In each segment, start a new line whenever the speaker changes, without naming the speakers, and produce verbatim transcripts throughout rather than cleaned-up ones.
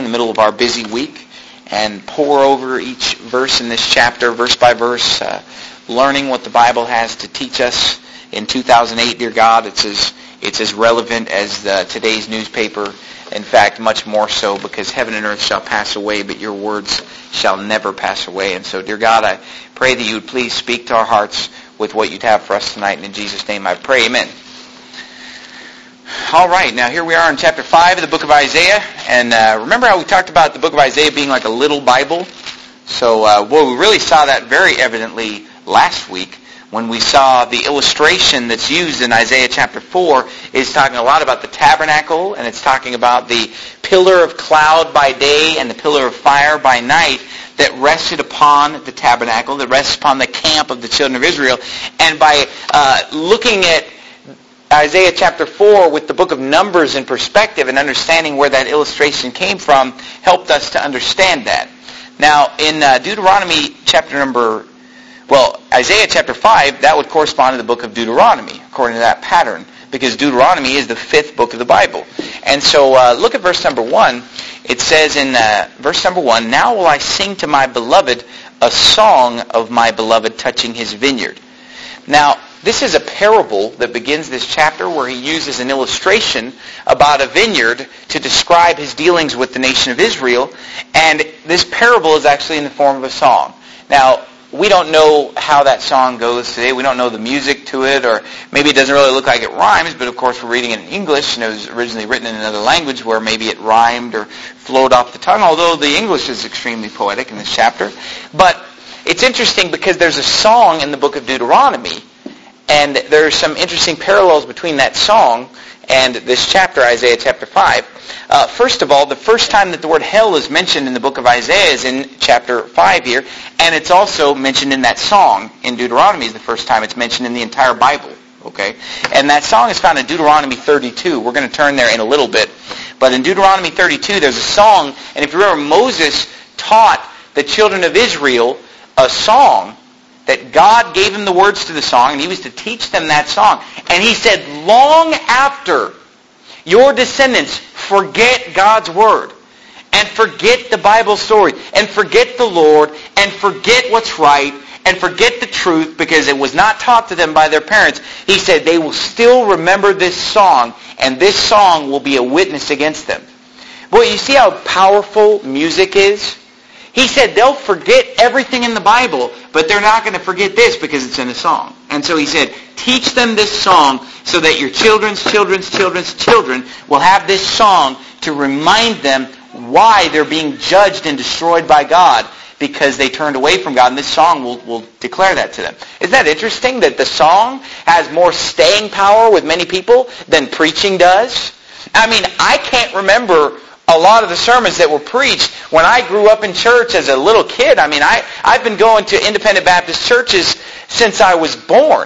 the middle of our busy week and pore over each verse in this chapter, verse by verse, uh, learning what the Bible has to teach us in two thousand eight, dear God. It's as, it's as relevant as the, today's newspaper. In fact, much more so, because heaven and earth shall pass away, but your words shall never pass away. And so, dear God, I pray that you would please speak to our hearts with what you'd have for us tonight. And in Jesus' name I pray, amen. All right, now here we are in chapter five of the book of Isaiah. And uh, remember how we talked about the book of Isaiah being like a little Bible? So, uh, well, we really saw that very evidently last week when we saw the illustration that's used in Isaiah chapter four is talking a lot about the tabernacle, and it's talking about the pillar of cloud by day and the pillar of fire by night that rested upon the tabernacle, that rests upon the camp of the children of Israel. And by uh, looking at Isaiah chapter four with the book of Numbers in perspective and understanding where that illustration came from helped us to understand that. Now, in uh, Deuteronomy chapter number Well, Isaiah chapter five, that would correspond to the book of Deuteronomy, according to that pattern, because Deuteronomy is the fifth book of the Bible. And so uh, look at verse number one. It says in uh, verse number one, "Now will I sing to my beloved a song of my beloved touching his vineyard." Now, this is a parable that begins this chapter where he uses an illustration about a vineyard to describe his dealings with the nation of Israel. And this parable is actually in the form of a song. Now, we don't know how that song goes today. We don't know the music to it, or maybe it doesn't really look like it rhymes, but of course we're reading it in English, and it was originally written in another language where maybe it rhymed or flowed off the tongue, although the English is extremely poetic in this chapter. But it's interesting because there's a song in the book of Deuteronomy, and there's some interesting parallels between that song and this chapter, Isaiah chapter five. Uh, first of all, the first time that the word hell is mentioned in the book of Isaiah is in chapter five here, and it's also mentioned in that song in Deuteronomy is the first time it's mentioned in the entire Bible. Okay, and that song is found in Deuteronomy thirty-two. We're going to turn there in a little bit. But in Deuteronomy thirty-two, there's a song, and if you remember, Moses taught the children of Israel a song that God gave him the words to the song, and he was to teach them that song. And he said, long after your descendants forget God's word, and forget the Bible story, and forget the Lord, and forget what's right, and forget the truth because it was not taught to them by their parents, he said they will still remember this song, and this song will be a witness against them. Boy, you see how powerful music is? He said they'll forget everything in the Bible, but they're not going to forget this because it's in a song. And so he said, teach them this song so that your children's children's children's children will have this song to remind them why they're being judged and destroyed by God because they turned away from God. And this song will, will declare that to them. Isn't that interesting that the song has more staying power with many people than preaching does? I mean, I can't remember a lot of the sermons that were preached when I grew up in church as a little kid. I mean, I, I've been going to independent Baptist churches since I was born.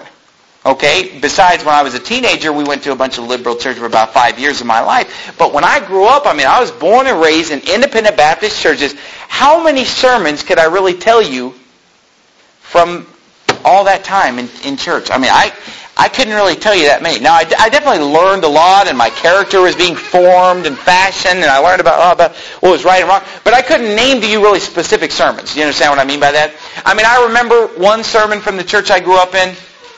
Okay? Besides, when I was a teenager, we went to a bunch of liberal churches for about five years of my life. But when I grew up, I mean, I was born and raised in independent Baptist churches. How many sermons could I really tell you from all that time in, in church? I mean, I... I couldn't really tell you that many. Now, I, I definitely learned a lot, and my character was being formed and fashioned, and I learned about, oh, about what was right and wrong. But I couldn't name to you really specific sermons. Do you understand what I mean by that? I mean, I remember one sermon from the church I grew up in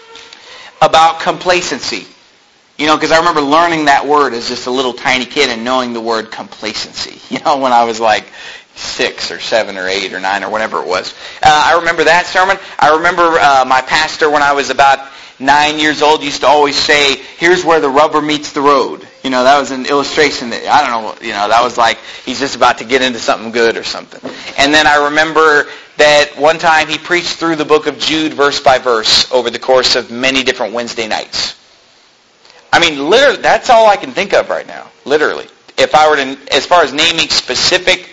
about complacency. You know, because I remember learning that word as just a little tiny kid and knowing the word complacency. You know, when I was like six or seven or eight or nine or whatever it was. Uh, I remember that sermon. I remember uh, my pastor when I was about nine years old used to always say, here's where the rubber meets the road. You know, that was an illustration that, I don't know, you know, that was like he's just about to get into something good or something. And then I remember that one time he preached through the book of Jude verse by verse over the course of many different Wednesday nights. I mean, literally, that's all I can think of right now, literally. If I were to, as far as naming specific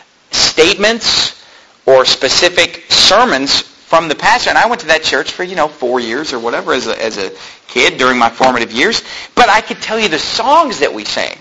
statements or specific sermons from the pastor, and I went to that church for, you know, four years or whatever as a, as a kid during my formative years, but I could tell you the songs that we sang.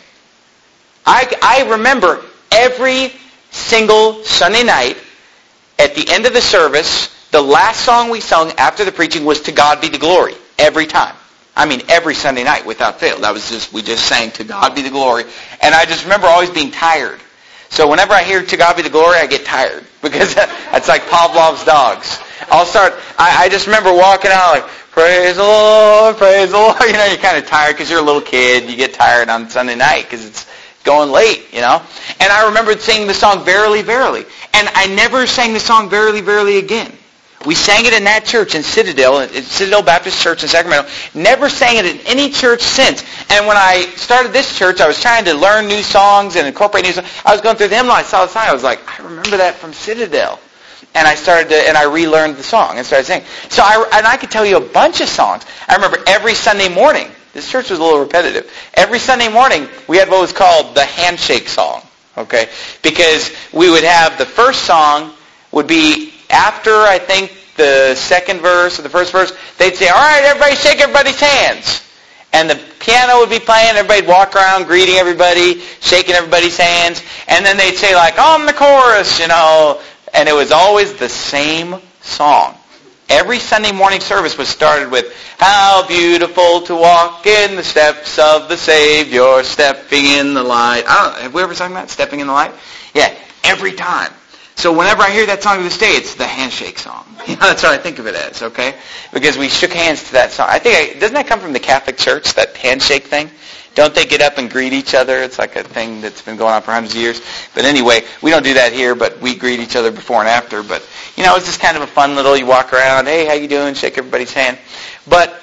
I, I remember every single Sunday night at the end of the service, the last song we sung after the preaching was To God Be the Glory, every time. I mean, every Sunday night without fail. That was just, we just sang To God Be the Glory. And I just remember always being tired. So whenever I hear To God Be the Glory, I get tired because it's like Pavlov's dogs. I'll start, I, I just remember walking out like, praise the Lord, praise the Lord. You know, you're kind of tired because you're a little kid. You get tired on Sunday night because it's going late, you know. And I remember singing the song, Verily, Verily. And I never sang the song, Verily, Verily again. We sang it in that church in Citadel, at Citadel Baptist Church in Sacramento. Never sang it in any church since. And when I started this church, I was trying to learn new songs and incorporate new songs. I was going through the hymnal, I saw the sign, I was like, I remember that from Citadel. And I started to, and I relearned the song and started singing. So I, and I could tell you a bunch of songs. I remember every Sunday morning, this church was a little repetitive. Every Sunday morning, we had what was called the handshake song, okay? Because we would have the first song would be after, I think, the second verse or the first verse. They'd say, all right, everybody shake everybody's hands. And the piano would be playing, everybody'd walk around greeting everybody, shaking everybody's hands. And then they'd say, like, on the chorus, you know. And it was always the same song. Every Sunday morning service was started with, how beautiful to walk in the steps of the Savior, stepping in the light. I don't know, have we ever sung that, stepping in the light? Yeah, every time. So whenever I hear that song to this day, it's the handshake song. You know, that's what I think of it as, okay? Because we shook hands to that song. I think, I, doesn't that come from the Catholic Church, that handshake thing? Don't they get up and greet each other? It's like a thing that's been going on for hundreds of years. But anyway, we don't do that here, but we greet each other before and after. But, you know, it's just kind of a fun little, you walk around, hey, how you doing? Shake everybody's hand. But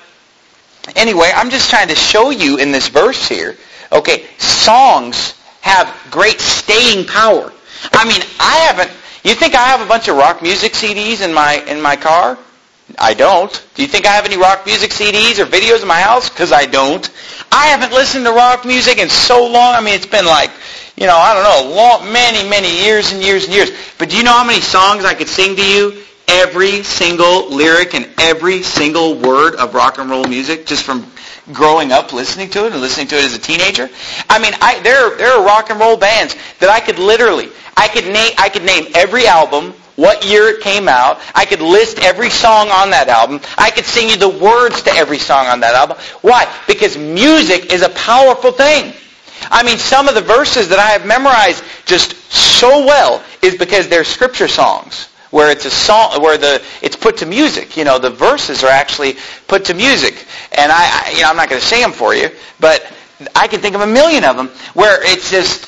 anyway, I'm just trying to show you in this verse here, okay, songs have great staying power. I mean, I haven't, you think I have a bunch of rock music C Ds in my in my car? I don't. Do you think I have any rock music C Ds or videos in my house? Because I don't. I haven't listened to rock music in so long. I mean, it's been like, you know, I don't know, long, many, many years and years and years. But do you know how many songs I could sing to you? Every single lyric and every single word of rock and roll music, just from growing up listening to it and listening to it as a teenager. I mean, I, there there are rock and roll bands that I could literally, I could name, I could name every album, what year it came out. I could list every song on that album. I could sing you the words to every song on that album. Why? Because music is a powerful thing. I mean, some of the verses that I have memorized just so well is because they're scripture songs, where it's a song, where the it's put to music. You know, the verses are actually put to music. And I, I you know, I'm not going to sing them for you, but I can think of a million of them where it's just,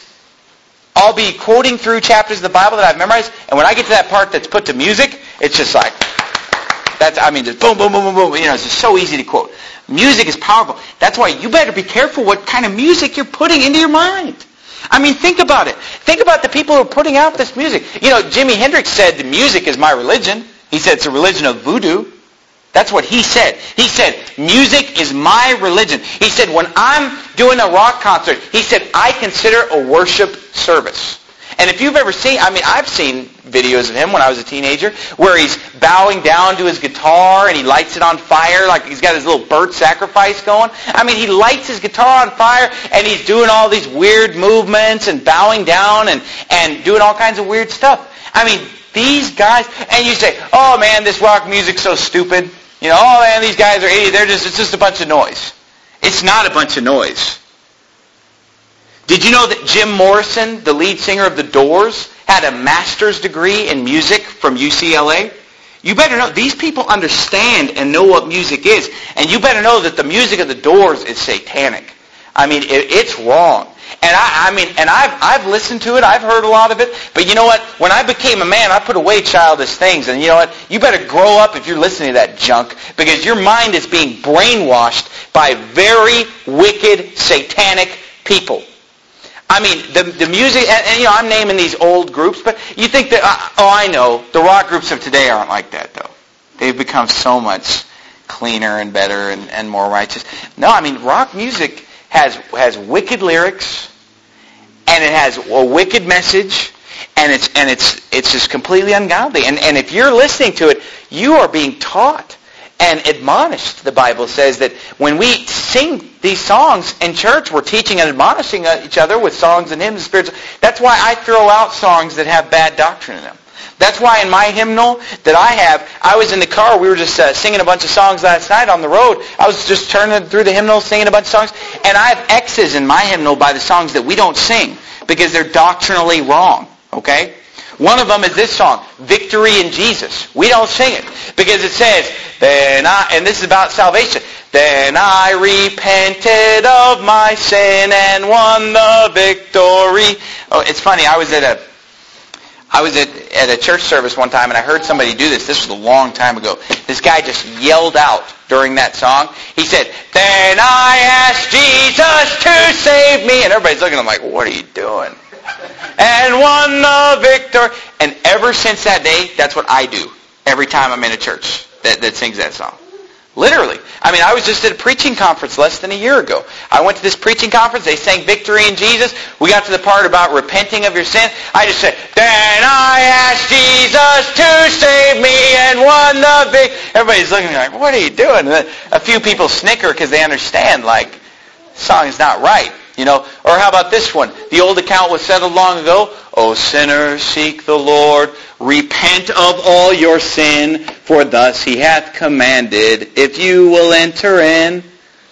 I'll be quoting through chapters of the Bible that I've memorized, and when I get to that part that's put to music, it's just like, that's, I mean, just boom, boom, boom, boom, boom. You know, it's just so easy to quote. Music is powerful. That's why you better be careful what kind of music you're putting into your mind. I mean, think about it. Think about the people who are putting out this music. You know, Jimi Hendrix said the music is my religion. He said it's a religion of voodoo. That's what he said. He said, music is my religion. He said, when I'm doing a rock concert, he said, I consider a worship service. And if you've ever seen, I mean, I've seen videos of him when I was a teenager where he's bowing down to his guitar and he lights it on fire like he's got his little bird sacrifice going. I mean, he lights his guitar on fire and he's doing all these weird movements and bowing down and, and doing all kinds of weird stuff. I mean, these guys, and you say, oh man, this rock music's so stupid. You know, oh man, these guys are idiots. They're just, it's just a bunch of noise. It's not a bunch of noise. Did you know that Jim Morrison, the lead singer of The Doors, had a master's degree in music from U C L A? You better know, these people understand and know what music is. And you better know that the music of The Doors is satanic. I mean, it, it's wrong. And I, I mean, and I've I've listened to it. I've heard a lot of it. But you know what? When I became a man, I put away childish things. And you know what? You better grow up if you're listening to that junk, because your mind is being brainwashed by very wicked, satanic people. I mean, the the music, and, and you know, I'm naming these old groups, but you think that, uh, oh, I know, the rock groups of today aren't like that, though. They've become so much cleaner and better and, and more righteous. No, I mean, rock music has has wicked lyrics, and it has a wicked message, and it's and it's it's just completely ungodly. And and if you're listening to it, you are being taught and admonished. The Bible says that when we sing these songs in church, we're teaching and admonishing each other with songs and hymns and spiritual. That's why I throw out songs that have bad doctrine in them. That's why in my hymnal that I have, I was in the car, we were just uh, singing a bunch of songs last night on the road. I was just turning through the hymnal, singing a bunch of songs, and I have X's in my hymnal by the songs that we don't sing, because they're doctrinally wrong. Okay? One of them is this song, Victory in Jesus. We don't sing it because it says, then I, and this is about salvation, then I repented of my sin and won the victory. Oh, it's funny, I was at a I was at, at a church service one time and I heard somebody do this. This was a long time ago. This guy just yelled out during that song. He said, then I asked Jesus to save me. And everybody's looking at him like, what are you doing? And won the victory. And ever since that day, that's what I do every time I'm in a church that, that sings that song. Literally. I mean, I was just at a preaching conference less than a year ago. I went to this preaching conference. They sang Victory in Jesus. We got to the part about repenting of your sin. I just said, then I asked Jesus to save me and won the victory. Everybody's looking like, what are you doing? And a few people snicker because they understand, like, the song is not right. You know, or how about this one? The old account was settled long ago. O sinners, seek the Lord. Repent of all your sin, for thus he hath commanded, if you will enter in.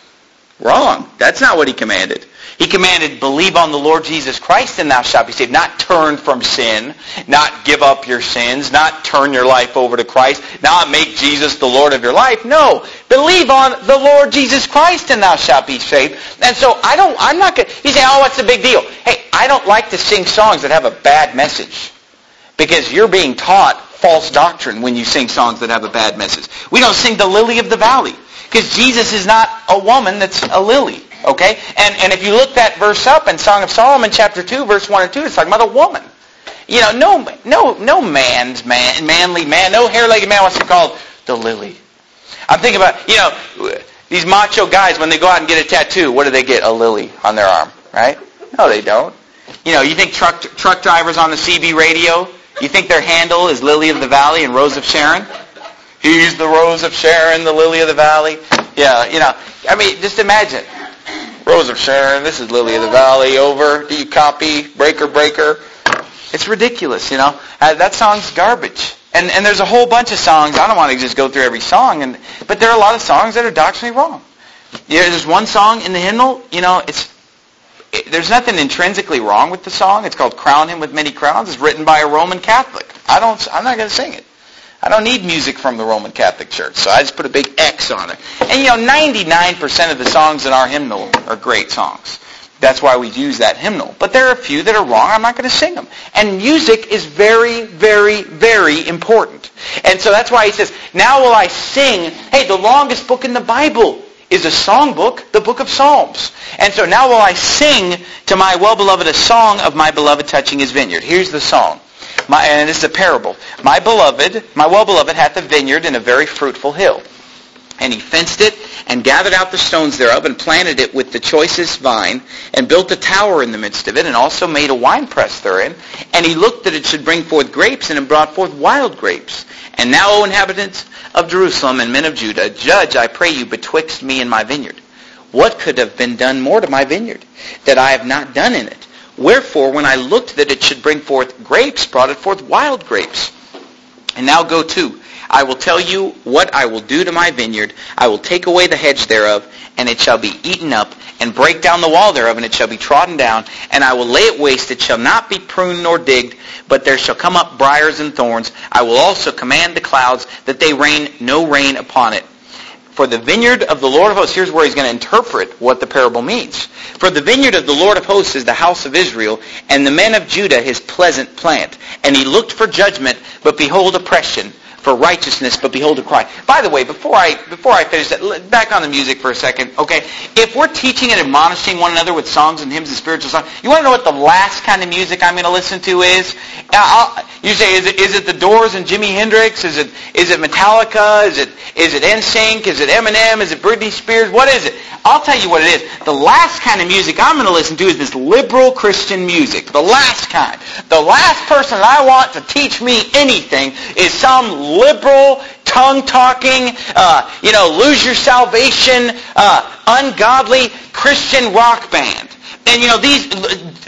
Wrong. That's not what he commanded. He commanded, believe on the Lord Jesus Christ and thou shalt be saved. Not turn from sin, not give up your sins, not turn your life over to Christ, not make Jesus the Lord of your life. No. Believe on the Lord Jesus Christ and thou shalt be saved. And so I don't, I'm not going to, you say, oh, what's the big deal? Hey, I don't like to sing songs that have a bad message. Because you're being taught false doctrine when you sing songs that have a bad message. We don't sing the lily of the valley. Because Jesus is not a woman that's a lily. Okay? And and if you look that verse up in Song of Solomon chapter two, verse one and two, it's talking about a woman. You know, no no no man's man, manly man, no hair-legged man wants to be called the lily. I'm thinking about, you know, these macho guys, when they go out and get a tattoo, what do they get? A lily on their arm, right? No, they don't. You know, you think truck truck drivers on the C B radio, you think their handle is Lily of the Valley and Rose of Sharon? He's the Rose of Sharon, the Lily of the Valley. Yeah, you know, I mean, just imagine. Rose of Sharon, this is Lily of the Valley, over. Do you copy? Breaker, breaker. It's ridiculous, you know. Uh, that song's garbage. And and there's a whole bunch of songs. I don't want to just go through every song, and but there are a lot of songs that are doctrinally wrong. You know, there's one song in the hymnal, you know, it's it, there's nothing intrinsically wrong with the song. It's called Crown Him with Many Crowns. It's written by a Roman Catholic. I don't, I'm not going to sing it. I don't need music from the Roman Catholic Church, so I just put a big X on it. And you know, ninety-nine percent of the songs in our hymnal are great songs. That's why we use that hymnal. But there are a few that are wrong. I'm not going to sing them. And music is very, very, very important. And so that's why he says, now will I sing, hey, the longest book in the Bible is a song book, the book of Psalms. And so now will I sing to my well-beloved a song of my beloved touching his vineyard. Here's the song. My, and this is a parable. My beloved, my well-beloved hath a vineyard in a very fruitful hill. And he fenced it, and gathered out the stones thereof, and planted it with the choicest vine, and built a tower in the midst of it, and also made a winepress therein. And he looked that it should bring forth grapes, and it brought forth wild grapes. And now, O inhabitants of Jerusalem and men of Judah, judge, I pray you, betwixt me and my vineyard. What could have been done more to my vineyard, that I have not done in it? Wherefore, when I looked that it should bring forth grapes, brought it forth wild grapes. And now go to, I will tell you what I will do to my vineyard. I will take away the hedge thereof, and it shall be eaten up, and break down the wall thereof, and it shall be trodden down, and I will lay it waste. It shall not be pruned nor digged, but there shall come up briars and thorns. I will also command the clouds that they rain no rain upon it. For the vineyard of the Lord of hosts, here's where he's going to interpret what the parable means. For the vineyard of the Lord of hosts is the house of Israel, and the men of Judah his pleasant plant. And he looked for judgment, but behold oppression, for righteousness, but behold a cry. By the way, before I before I finish that, back on the music for a second, okay? If we're teaching and admonishing one another with songs and hymns and spiritual songs, you want to know what the last kind of music I'm going to listen to is? I'll, you say, is it is it the Doors and Jimi Hendrix? Is it is it Metallica? Is it is it N Sync? Is it Eminem? Is it Britney Spears? What is it? I'll tell you what it is. The last kind of music I'm going to listen to is this liberal Christian music. The last kind. The last person that I want to teach me anything is some liberal, tongue-talking, uh, you know, lose your salvation, uh, ungodly Christian rock band. And, you know, these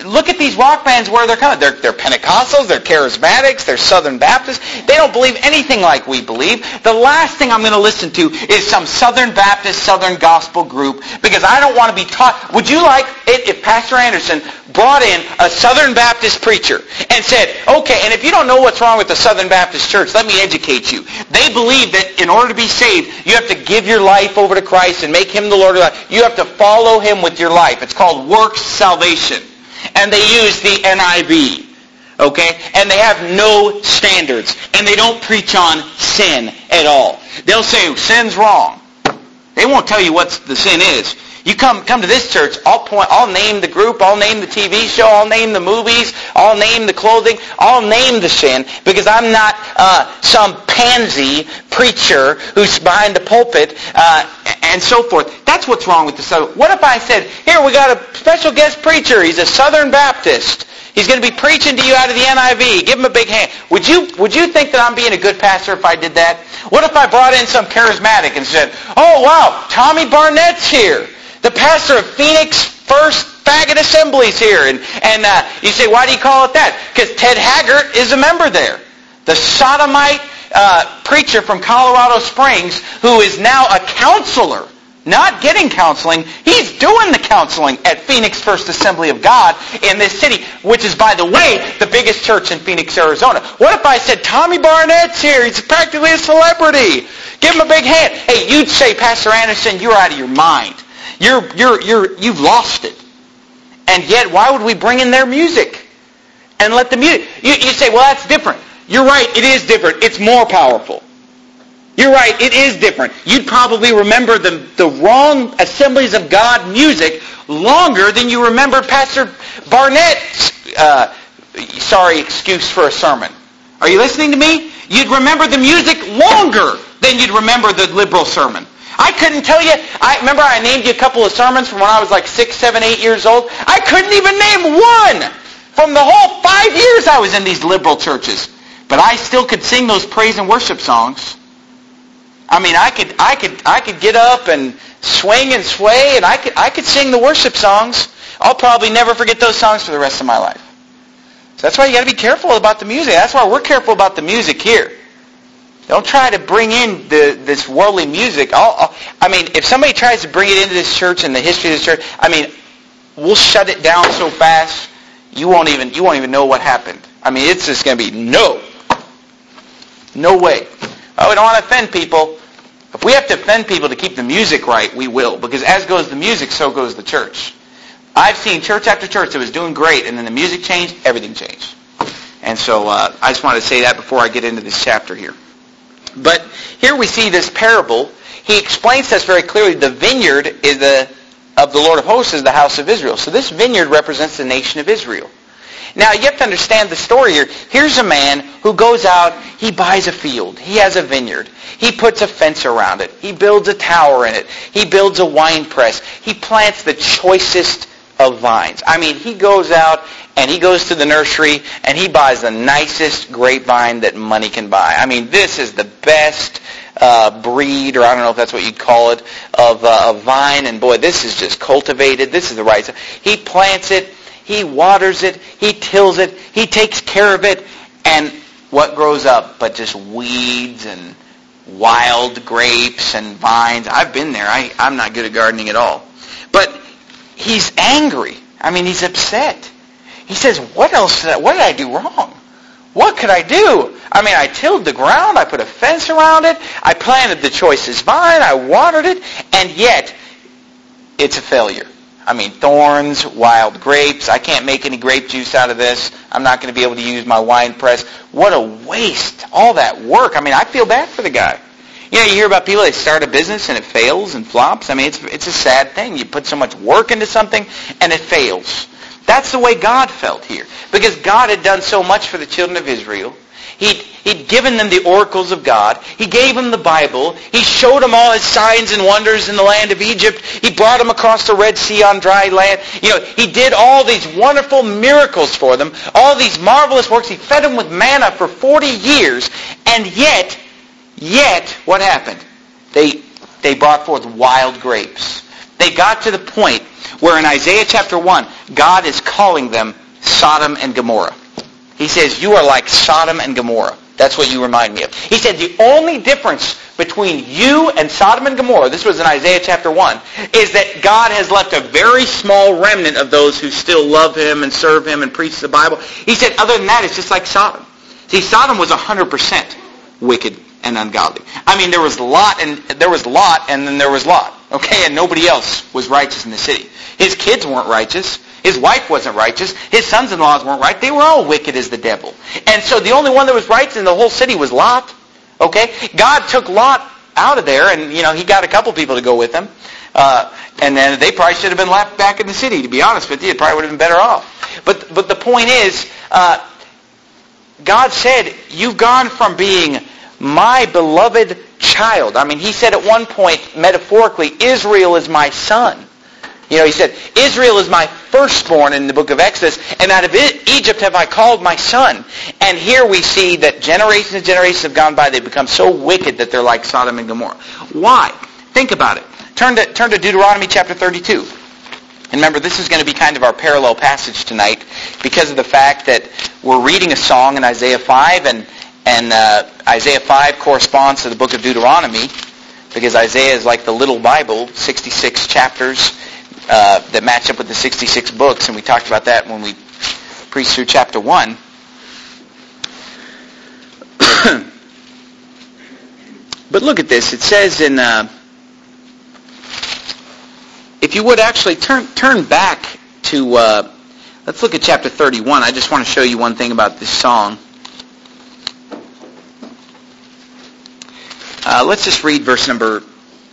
look at these rock bands where they're coming. They're, they're Pentecostals, they're Charismatics, they're Southern Baptists. They don't believe anything like we believe. The last thing I'm going to listen to is some Southern Baptist, Southern Gospel group, because I don't want to be taught. Would you like it if Pastor Anderson brought in a Southern Baptist preacher and said, okay, and if you don't know what's wrong with the Southern Baptist church, let me educate you. They believe that in order to be saved, you have to give your life over to Christ and make Him the Lord of your life. You have to follow Him with your life. It's called works salvation. And they use the N I V. Okay? And they have no standards. And they don't preach on sin at all. They'll say, sin's wrong. They won't tell you what the sin is. You come come to this church, I'll point, I'll name the group, I'll name the T V show, I'll name the movies, I'll name the clothing, I'll name the sin, because I'm not uh, some pansy preacher who's behind the pulpit uh, and so forth. That's what's wrong with the Southern. What if I said, here, we got a special guest preacher, he's a Southern Baptist. He's going to be preaching to you out of the N I V. Give him a big hand. Would you would you think that I'm being a good pastor if I did that? What if I brought in some charismatic and said, oh, wow, Tommy Barnett's here. The pastor of Phoenix First Faggot Assemblies here. And, and uh, you say, why do you call it that? Because Ted Haggart is a member there. The sodomite uh, preacher from Colorado Springs who is now a counselor. Not getting counseling. He's doing the counseling at Phoenix First Assembly of God in this city, which is, by the way, the biggest church in Phoenix, Arizona. What if I said, Tommy Barnett's here. He's practically a celebrity. Give him a big hand. Hey, you'd say, Pastor Anderson, you're out of your mind. You're, you're, you're, you've lost it. And yet, why would we bring in their music and let the music? You, you say, well, that's different. You're right, it is different. It's more powerful. You're right, it is different. You'd probably remember the, the wrong Assemblies of God music longer than you remember Pastor Barnett's, uh, sorry, excuse for a sermon. Are you listening to me? You'd remember the music longer than you'd remember the liberal sermon. I couldn't tell you, I remember I named you a couple of sermons from when I was like six, seven, eight years old. I couldn't even name one from the whole five years I was in these liberal churches. But I still could sing those praise and worship songs. I mean, I could, I could, I could get up and swing and sway, and I could, I could sing the worship songs. I'll probably never forget those songs for the rest of my life. So that's why you got to be careful about the music. That's why we're careful about the music here. Don't try to bring in the, this worldly music. I'll, I'll, I mean, if somebody tries to bring it into this church and the history of this church, I mean, we'll shut it down so fast you won't even, you won't even know what happened. I mean, it's just going to be no, no way. Oh, we don't want to offend people. If we have to offend people to keep the music right, we will. Because as goes the music, so goes the church. I've seen church after church that was doing great, and then the music changed, everything changed. And so uh, I just wanted to say that before I get into this chapter here. But here we see this parable. He explains to us very clearly the vineyard is the of the Lord of hosts is the house of Israel. So this vineyard represents the nation of Israel. Now, you have to understand the story here. Here's a man who goes out, he buys a field. He has a vineyard. He puts a fence around it. He builds a tower in it. He builds a wine press. He plants the choicest of vines. I mean, he goes out and he goes to the nursery and he buys the nicest grapevine that money can buy. I mean, this is the best uh, breed, or I don't know if that's what you'd call it, of uh, a vine. And boy, this is just cultivated. This is the right stuff. He plants it. He waters it, he tills it, he takes care of it, and what grows up but just weeds and wild grapes and vines. I've been there. I, I'm not good at gardening at all. But he's angry. I mean, he's upset. He says, what else did I, what did I do wrong? What could I do? I mean, I tilled the ground, I put a fence around it, I planted the choicest vine, I watered it, and yet it's a failure. I mean, thorns, wild grapes. I can't make any grape juice out of this. I'm not going to be able to use my wine press. What a waste. All that work. I mean, I feel bad for the guy. You know, you hear about people that start a business and it fails and flops. I mean, it's it's a sad thing. You put so much work into something and it fails. That's the way God felt here. Because God had done so much for the children of Israel. He'd, he'd given them the oracles of God. He gave them the Bible. He showed them all his signs and wonders in the land of Egypt. He brought them across the Red Sea on dry land. You know, he did all these wonderful miracles for them, all these marvelous works. He fed them with manna for forty years. And yet, yet, what happened? They, they brought forth wild grapes. They got to the point where in Isaiah chapter one, God is calling them Sodom and Gomorrah. He says, you are like Sodom and Gomorrah. That's what you remind me of. He said the only difference between you and Sodom and Gomorrah, this was in Isaiah chapter one, is that God has left a very small remnant of those who still love Him and serve Him and preach the Bible. He said, other than that, it's just like Sodom. See, Sodom was one hundred percent wicked and ungodly. I mean, there was Lot, and there was Lot, and then there was Lot. Okay, and nobody else was righteous in the city. His kids weren't righteous. His wife wasn't righteous. His sons-in-laws weren't right. They were all wicked as the devil. And so the only one that was righteous in the whole city was Lot. Okay? God took Lot out of there, and, you know, he got a couple people to go with him. Uh, and then they probably should have been left back in the city, to be honest with you. It probably would have been better off. But, but the point is, uh, God said, you've gone from being my beloved child. I mean, He said at one point, metaphorically, Israel is my son. You know, He said, Israel is my firstborn in the book of Exodus, and out of Egypt have I called my son. And here we see that generations and generations have gone by. They've become so wicked that they're like Sodom and Gomorrah. Why? Think about it. Turn to, turn to Deuteronomy chapter thirty-two. And remember, this is going to be kind of our parallel passage tonight because of the fact that we're reading a song in Isaiah five, and, and uh, Isaiah five corresponds to the book of Deuteronomy because Isaiah is like the little Bible, sixty-six chapters, Uh, that match up with the sixty-six books, and we talked about that when we preached through chapter one. But look at this. It says in, uh, if you would actually turn turn back to, uh, let's look at chapter thirty-one. I just want to show you one thing about this song. Uh, let's just read verse number...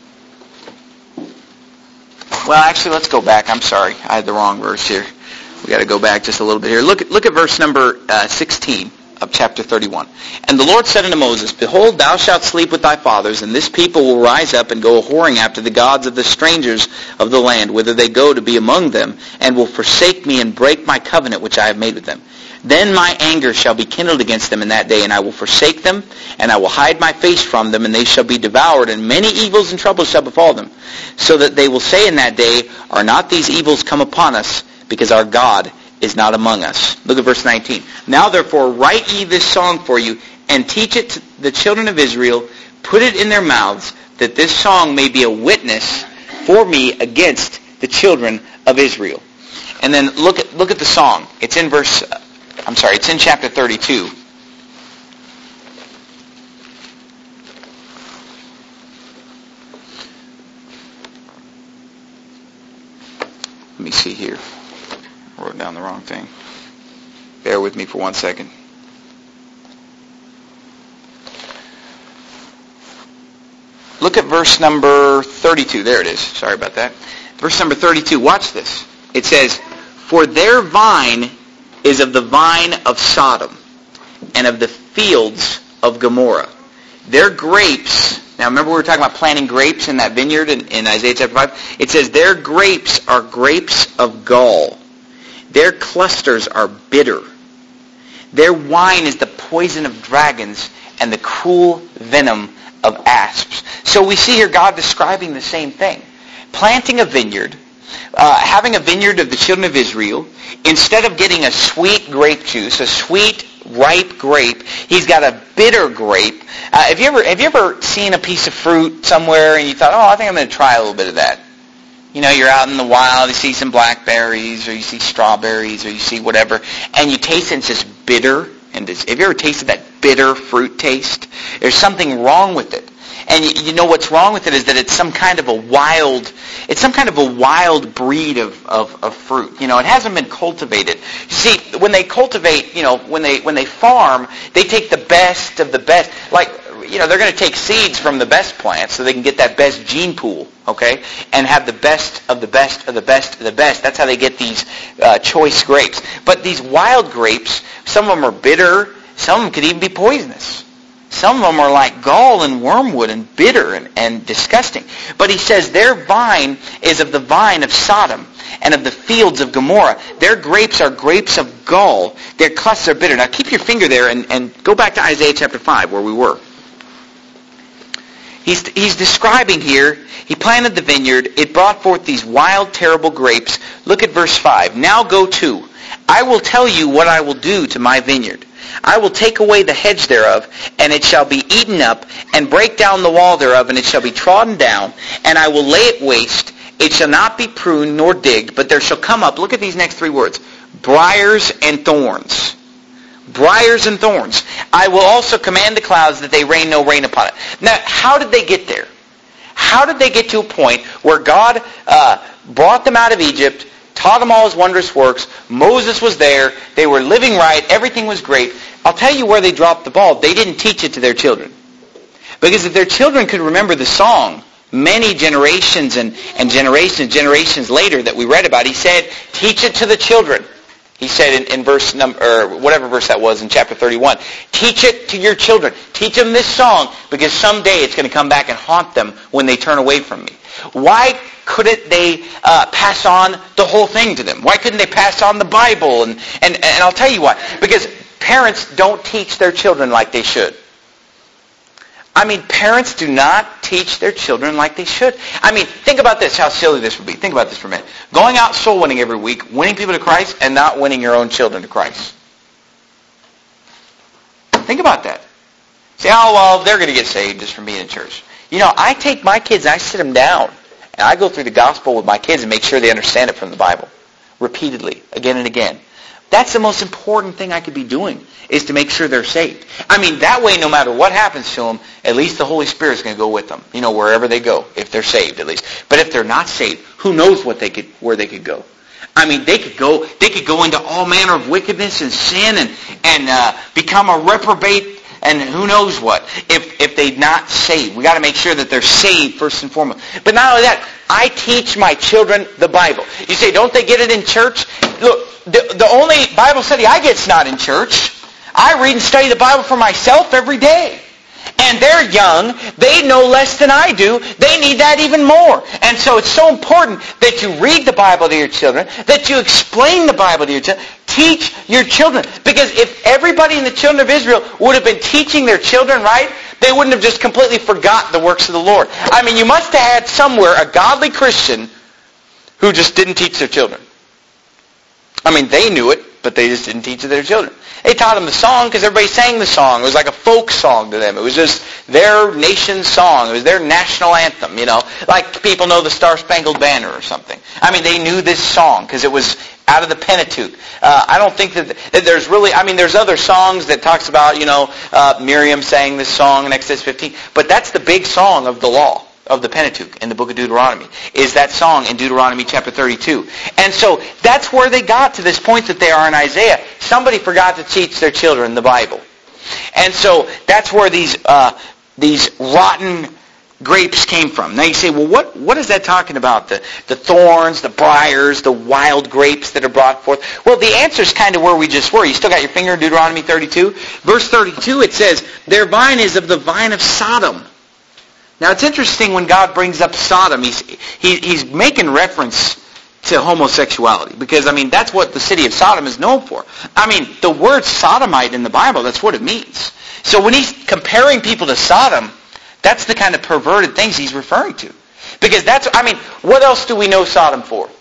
Well, actually, let's go back. I'm sorry. I had the wrong verse here. We got to go back just a little bit here. Look at, look at verse number uh, sixteen of chapter thirty-one. And the Lord said unto Moses, Behold, thou shalt sleep with thy fathers, and this people will rise up and go a-whoring after the gods of the strangers of the land, whither they go to be among them, and will forsake me and break my covenant which I have made with them. Then my anger shall be kindled against them in that day, and I will forsake them, and I will hide my face from them, and they shall be devoured, and many evils and troubles shall befall them. So that they will say in that day, Are not these evils come upon us, because our God is not among us? Look at verse nineteen. Now therefore write ye this song for you, and teach it to the children of Israel, put it in their mouths, that this song may be a witness for me against the children of Israel. And then look at look at the song. It's in verse... I'm sorry, it's in chapter thirty-two. Let me see here. I wrote down the wrong thing. Bear with me for one second. Look at verse number thirty-two. There it is. Sorry about that. Verse number thirty-two. Watch this. It says, For their vine is of the vine of Sodom, and of the fields of Gomorrah. Their grapes, now remember we were talking about planting grapes in that vineyard in, in Isaiah chapter five? It says, their grapes are grapes of gall. Their clusters are bitter. Their wine is the poison of dragons and the cruel venom of asps. So we see here God describing the same thing. Planting a vineyard, Uh, having a vineyard of the children of Israel, instead of getting a sweet grape juice, a sweet ripe grape, he's got a bitter grape. Uh, have you ever have you ever seen a piece of fruit somewhere and you thought, oh, I think I'm going to try a little bit of that? You know, you're out in the wild, you see some blackberries, or you see strawberries, or you see whatever, and you taste it and it's just bitter. And it's, have you ever tasted that bitter fruit taste? There's something wrong with it. And you, you know what's wrong with it is that it's some kind of a wild, it's some kind of a wild breed of, of, of fruit. You know, it hasn't been cultivated. You see, when they cultivate, you know, when they when they farm, they take the best of the best. Like, you know, they're going to take seeds from the best plants so they can get that best gene pool, okay, and have the best of the best of the best of the best. That's how they get these uh, choice grapes. But these wild grapes, some of them are bitter. Some of them could even be poisonous. Some of them are like gall and wormwood and bitter and, and disgusting. But he says their vine is of the vine of Sodom and of the fields of Gomorrah. Their grapes are grapes of gall. Their clusters are bitter. Now keep your finger there and, and go back to Isaiah chapter five where we were. He's, he's describing here, he planted the vineyard. It brought forth these wild, terrible grapes. Look at verse five. Now go to. I will tell you what I will do to my vineyard. I will take away the hedge thereof, and it shall be eaten up, and break down the wall thereof, and it shall be trodden down, and I will lay it waste. It shall not be pruned nor digged, but there shall come up, look at these next three words, briars and thorns. Briars and thorns. I will also command the clouds that they rain no rain upon it. Now, how did they get there? How did they get to a point where God uh, brought them out of Egypt, taught them all his wondrous works, Moses was there, they were living right, everything was great. I'll tell you where they dropped the ball. They didn't teach it to their children. Because if their children could remember the song, many generations and, and generations and generations later that we read about, he said, teach it to the children. He said in, in verse number, or whatever verse that was in chapter thirty-one, teach it to your children. Teach them this song, because someday it's going to come back and haunt them when they turn away from me. Why couldn't they uh, pass on the whole thing to them? Why couldn't they pass on the Bible? And, and, and I'll tell you why. Because parents don't teach their children like they should. I mean, parents do not teach their children like they should. I mean, think about this, how silly this would be. Think about this for a minute. Going out soul winning every week, winning people to Christ, and not winning your own children to Christ. Think about that. Say, oh, well, they're going to get saved just from being in church. You know, I take my kids and I sit them down, and I go through the gospel with my kids and make sure they understand it from the Bible. Repeatedly, again and again. That's the most important thing I could be doing, is to make sure they're saved. I mean, that way, no matter what happens to them, at least the Holy Spirit's going to go with them, you know, wherever they go, if they're saved at least. But if they're not saved, who knows what they could, where they could go. I mean, they could go, they could go into all manner of wickedness and sin and, and uh, become a reprobate and who knows what, if, if they're not saved. We've got to make sure that they're saved first and foremost. But not only that, I teach my children the Bible. You say, don't they get it in church? Look, the, the only Bible study I get is not in church. I read and study the Bible for myself every day. And they're young. They know less than I do. They need that even more. And so it's so important that you read the Bible to your children, that you explain the Bible to your children. Teach your children. Because if everybody in the children of Israel would have been teaching their children right, they wouldn't have just completely forgot the works of the Lord. I mean, you must have had somewhere a godly Christian who just didn't teach their children. I mean, they knew it, but they just didn't teach it to their children. They taught them the song because everybody sang the song. It was like a folk song to them. It was just their nation's song. It was their national anthem, you know. Like people know the Star-Spangled Banner or something. I mean, they knew this song because it was out of the Pentateuch. Uh, I don't think that, that there's really, I mean, there's other songs that talks about, you know, uh, Miriam sang this song in Exodus fifteen. But that's the big song of the law, of the Pentateuch in the book of Deuteronomy, is that song in Deuteronomy chapter thirty-two. And so that's where they got to this point that they are in Isaiah. Somebody forgot to teach their children the Bible. And so that's where these uh, these rotten grapes came from. Now you say, well, what, what is that talking about? The, the thorns, the briars, the wild grapes that are brought forth? Well, the answer is kind of where we just were. You still got your finger in Deuteronomy thirty-two? Verse thirty-two, it says, their vine is of the vine of Sodom. Now, it's interesting when God brings up Sodom, he's, he, he's making reference to homosexuality. Because, I mean, that's what the city of Sodom is known for. I mean, the word sodomite in the Bible, that's what it means. So when he's comparing people to Sodom, that's the kind of perverted things he's referring to. Because that's, I mean, what else do we know Sodom for?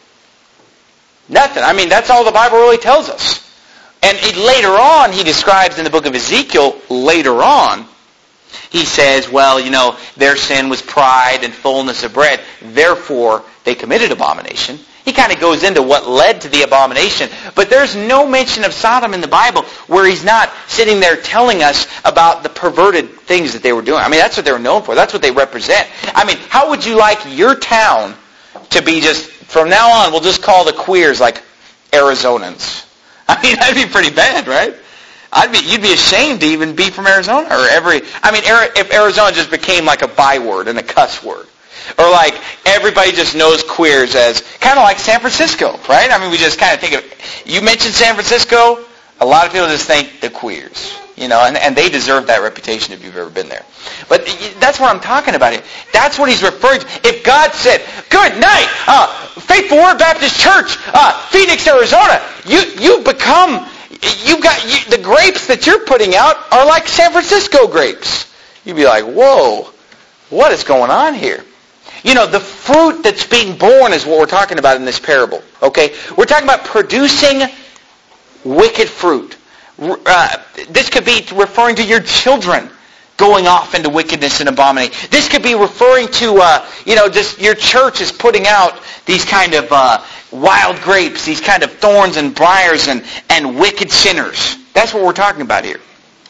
Nothing. I mean, that's all the Bible really tells us. And it, later on, he describes in the book of Ezekiel, later on, he says, well, you know, their sin was pride and fullness of bread. Therefore, they committed abomination. He kind of goes into what led to the abomination. But there's no mention of Sodom in the Bible where he's not sitting there telling us about the perverted things that they were doing. I mean, that's what they were known for. That's what they represent. I mean, how would you like your town to be just, from now on, we'll just call the queers like Arizonans? I mean, that'd be pretty bad, right? I'd be, you'd be ashamed to even be from Arizona. Or every, I mean, if Arizona just became like a byword and a cuss word. Or like everybody just knows queers as, kind of like San Francisco, right? I mean, we just kind of think of, you mention San Francisco, a lot of people just think the queers. You know, and, and they deserve that reputation if you've ever been there. But that's what I'm talking about here. That's what he's referring to. If God said, good night, uh, Faithful Word Baptist Church, uh, Phoenix, Arizona, you, you become... You've got you, the grapes that you're putting out are like San Francisco grapes. You'd be like, whoa, what is going on here? You know, the fruit that's being born is what we're talking about in this parable. Okay? We're talking about producing wicked fruit. Uh, this could be referring to your children going off into wickedness and abomination. This could be referring to, uh, you know, just your church is putting out these kind of uh, wild grapes, these kind of thorns and briars and, and wicked sinners. That's what we're talking about here.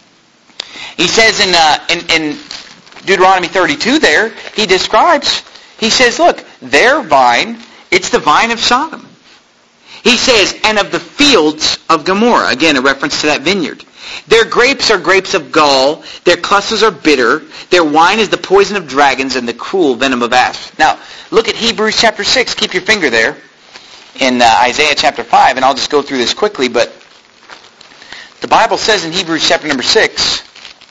He says in, uh, in, in Deuteronomy thirty-two there, he describes, he says, look, their vine, it's the vine of Sodom. He says, and of the fields of Gomorrah. Again, a reference to that vineyard. Their grapes are grapes of gall. Their clusters are bitter. Their wine is the poison of dragons and the cruel venom of asps. Now, look at Hebrews chapter six. Keep your finger there in uh, Isaiah chapter five. And I'll just go through this quickly. But the Bible says in Hebrews chapter number six,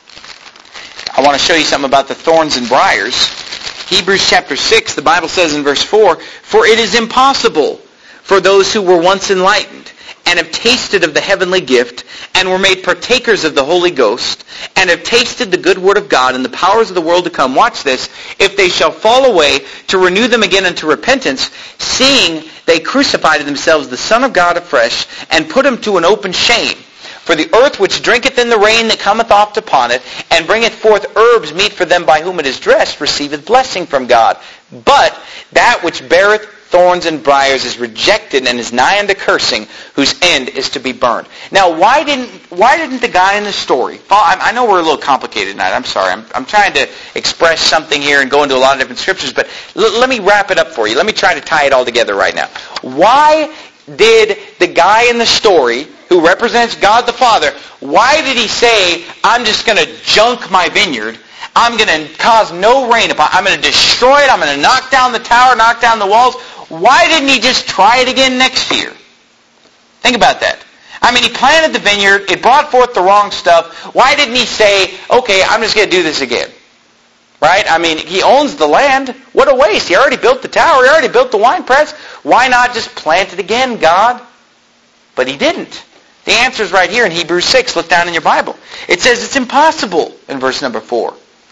I want to show you something about the thorns and briars. Hebrews chapter six, the Bible says in verse four, for it is impossible for those who were once enlightened and have tasted of the heavenly gift and were made partakers of the Holy Ghost and have tasted the good word of God and the powers of the world to come. Watch this. If they shall fall away, to renew them again unto repentance, seeing they crucified to themselves the Son of God afresh and put him to an open shame. For the earth which drinketh in the rain that cometh oft upon it, and bringeth forth herbs meet for them by whom it is dressed, receiveth blessing from God. But that which beareth thorns and briars is rejected and is nigh unto cursing, whose end is to be burned. Now, why didn't why didn't the guy in the story? I know we're a little complicated tonight. I'm sorry. I'm, I'm trying to express something here and go into a lot of different scriptures, but l- let me wrap it up for you. Let me try to tie it all together right now. Why did the guy in the story, who represents God the Father, why did he say, I'm just going to junk my vineyard? I'm going to cause no rain upon it. I'm going to destroy it. I'm going to knock down the tower, knock down the walls. Why didn't he just try it again next year? Think about that. I mean, he planted the vineyard. It brought forth the wrong stuff. Why didn't he say, okay, I'm just going to do this again? Right? I mean, he owns the land. What a waste. He already built the tower. He already built the wine press. Why not just plant it again, God? But he didn't. The answer is right here in Hebrews six. Look down in your Bible. It says it's impossible in verse number four.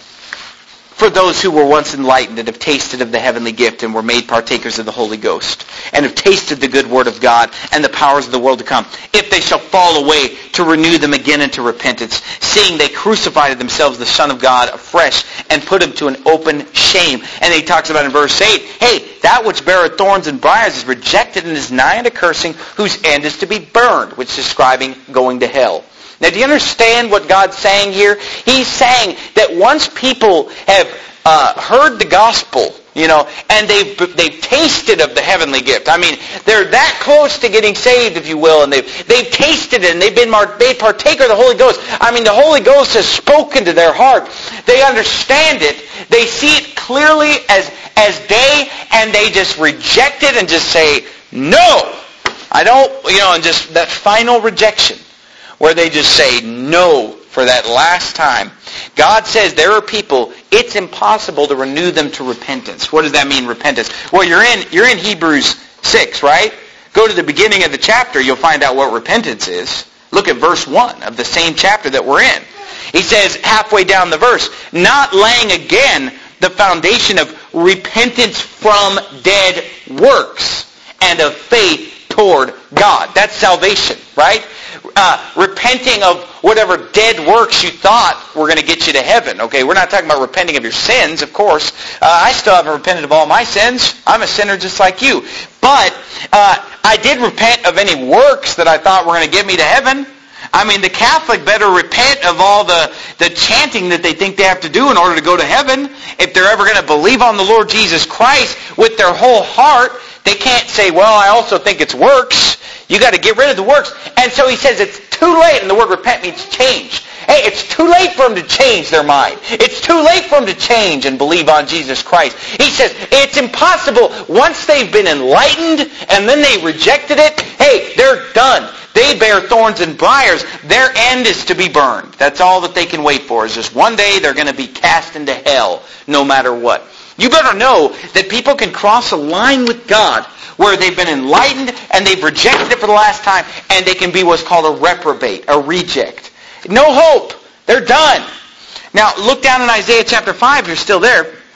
For those who were once enlightened and have tasted of the heavenly gift and were made partakers of the Holy Ghost and have tasted the good word of God and the powers of the world to come, if they shall fall away, to renew them again into repentance, seeing they crucified themselves the Son of God afresh and put him to an open shame. And he talks about in verse eight, hey, that which beareth thorns and briars is rejected and is nigh unto cursing, whose end is to be burned, which is describing going to hell. Now, do you understand what God's saying here? He's saying that once people have uh, heard the gospel, you know, and they've they've tasted of the heavenly gift. I mean, they're that close to getting saved, if you will, and they've they've tasted it, and they've been made partaker of the Holy Ghost. I mean, the Holy Ghost has spoken to their heart. They understand it. They see it clearly as as day, and they just reject it and just say, no, I don't, you know, and just that final rejection, where they just say no for that last time. God says there are people, it's impossible to renew them to repentance. What does that mean, repentance? Well, you're in you're in Hebrews six, right? Go to the beginning of the chapter, you'll find out what repentance is. Look at verse one of the same chapter that we're in. He says halfway down the verse, not laying again the foundation of repentance from dead works and of faith toward God. That's salvation, right? Uh, repenting of whatever dead works you thought were going to get you to heaven. Okay, we're not talking about repenting of your sins, of course. Uh, I still haven't repented of all my sins. I'm a sinner just like you. But uh, I did repent of any works that I thought were going to get me to heaven. I mean, the Catholic better repent of all the, the chanting that they think they have to do in order to go to heaven. If they're ever going to believe on the Lord Jesus Christ with their whole heart, they can't say, well, I also think it's works. You got to get rid of the works. And so he says it's too late, and the word repent means change. Hey, it's too late for them to change their mind. It's too late for them to change and believe on Jesus Christ. He says it's impossible. Once they've been enlightened and then they rejected it, hey, they're done. They bear thorns and briars. Their end is to be burned. That's all that they can wait for, is just one day they're going to be cast into hell no matter what. You better know that people can cross a line with God where they've been enlightened and they've rejected it for the last time, and they can be what's called a reprobate, a reject. No hope. They're done. Now, look down in Isaiah chapter five. You're still there.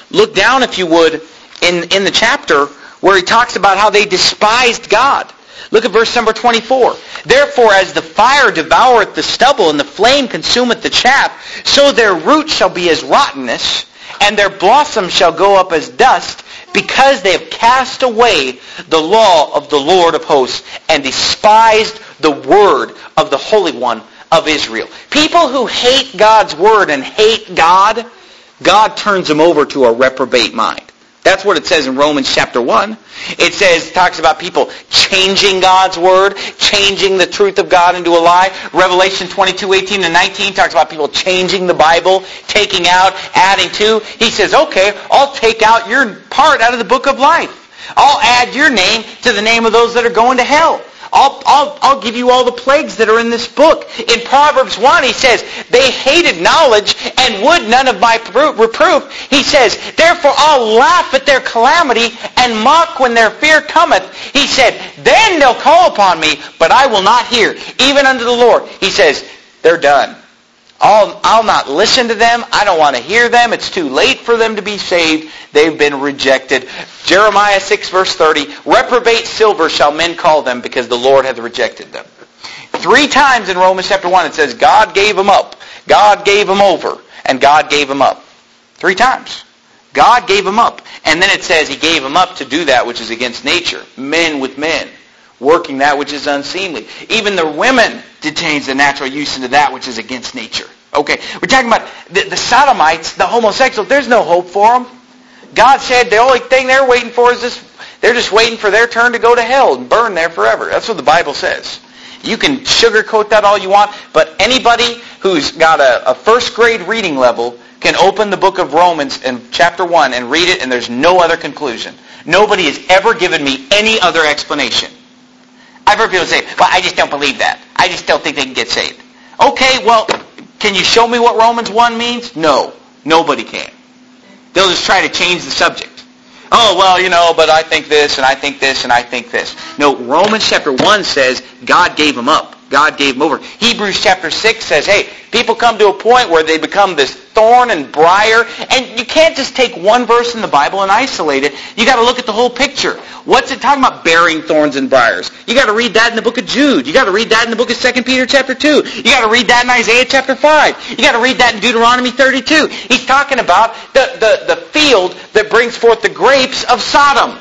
Look down, if you would, in, in the chapter where he talks about how they despised God. Look at verse number twenty-four. Therefore, as the fire devoureth the stubble, and the flame consumeth the chaff, so their root shall be as rottenness, and their blossom shall go up as dust, because they have cast away the law of the Lord of hosts, and despised the word of the Holy One of Israel. People who hate God's word and hate God, God turns them over to a reprobate mind. That's what it says in Romans chapter one. It says, talks about people changing God's word, changing the truth of God into a lie. Revelation twenty-two, eighteen and nineteen talks about people changing the Bible, taking out, adding to. He says, okay, I'll take out your part out of the book of life. I'll add your name to the name of those that are going to hell. I'll, I'll, I'll give you all the plagues that are in this book. In Proverbs one, he says, they hated knowledge and would none of my reproof. He says, therefore I'll laugh at their calamity and mock when their fear cometh. He said, then they'll call upon me, but I will not hear, even unto the Lord. He says, they're done. I'll, I'll not listen to them. I don't want to hear them. It's too late for them to be saved. They've been rejected. Jeremiah six verse thirty, reprobate silver shall men call them, because the Lord hath rejected them. Three times in Romans chapter one it says God gave them up. God gave them over. And God gave them up. Three times. God gave them up. And then it says he gave them up to do that which is against nature. Men with men. Working that which is unseemly. Even the women detains the natural use into that which is against nature. Okay, we're talking about the, the sodomites, the homosexuals. There's no hope for them. God said the only thing they're waiting for is this. They're just waiting for their turn to go to hell and burn there forever. That's what the Bible says. You can sugarcoat that all you want, but anybody who's got a, a first grade reading level can open the book of Romans in chapter one and read it, and there's no other conclusion. Nobody has ever given me any other explanation. I've heard people say, well, I just don't believe that. I just don't think they can get saved. Okay, well, can you show me what Romans one means? No. Nobody can. They'll just try to change the subject. Oh, well, you know, but I think this, and I think this, and I think this. No, Romans chapter one says God gave them up. God gave them over. Hebrews chapter six says, hey, people come to a point where they become this thorn and briar, and you can't just take one verse in the Bible and isolate it. You got to look at the whole picture. What's it talking about, bearing thorns and briars? You got to read that in the book of Jude. You got to read that in the book of Second Peter chapter two. You got to read that in Isaiah chapter five. You got to read that in Deuteronomy thirty-two. He's talking about the, the, the field that brings forth the grapes of Sodom.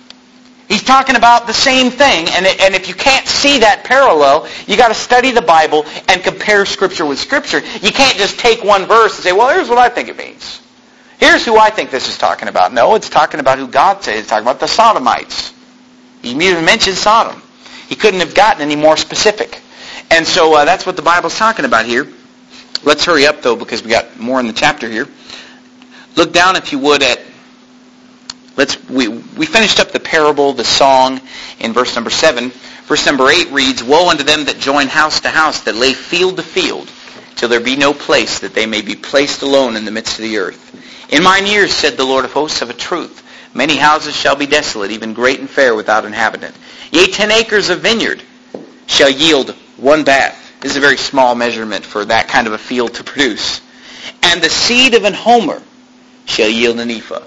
He's talking about the same thing, and, it, and if you can't see that parallel, you got to study the Bible and compare Scripture with Scripture. You can't just take one verse and say, well, here's what I think it means. Here's who I think this is talking about. No, it's talking about who God says. It's talking about the Sodomites. He even mentioned Sodom. He couldn't have gotten any more specific. And so uh, that's what the Bible's talking about here. Let's hurry up, though, because we got more in the chapter here. Look down, if you would, at Let's we we finished up the parable, the song, in verse number seven. Verse number eight reads, woe unto them that join house to house, that lay field to field, till there be no place, that they may be placed alone in the midst of the earth. In mine ears, said the Lord of hosts, of a truth, many houses shall be desolate, even great and fair, without inhabitant. Yea, ten acres of vineyard shall yield one bath. This is a very small measurement for that kind of a field to produce. And the seed of an homer shall yield an ephah.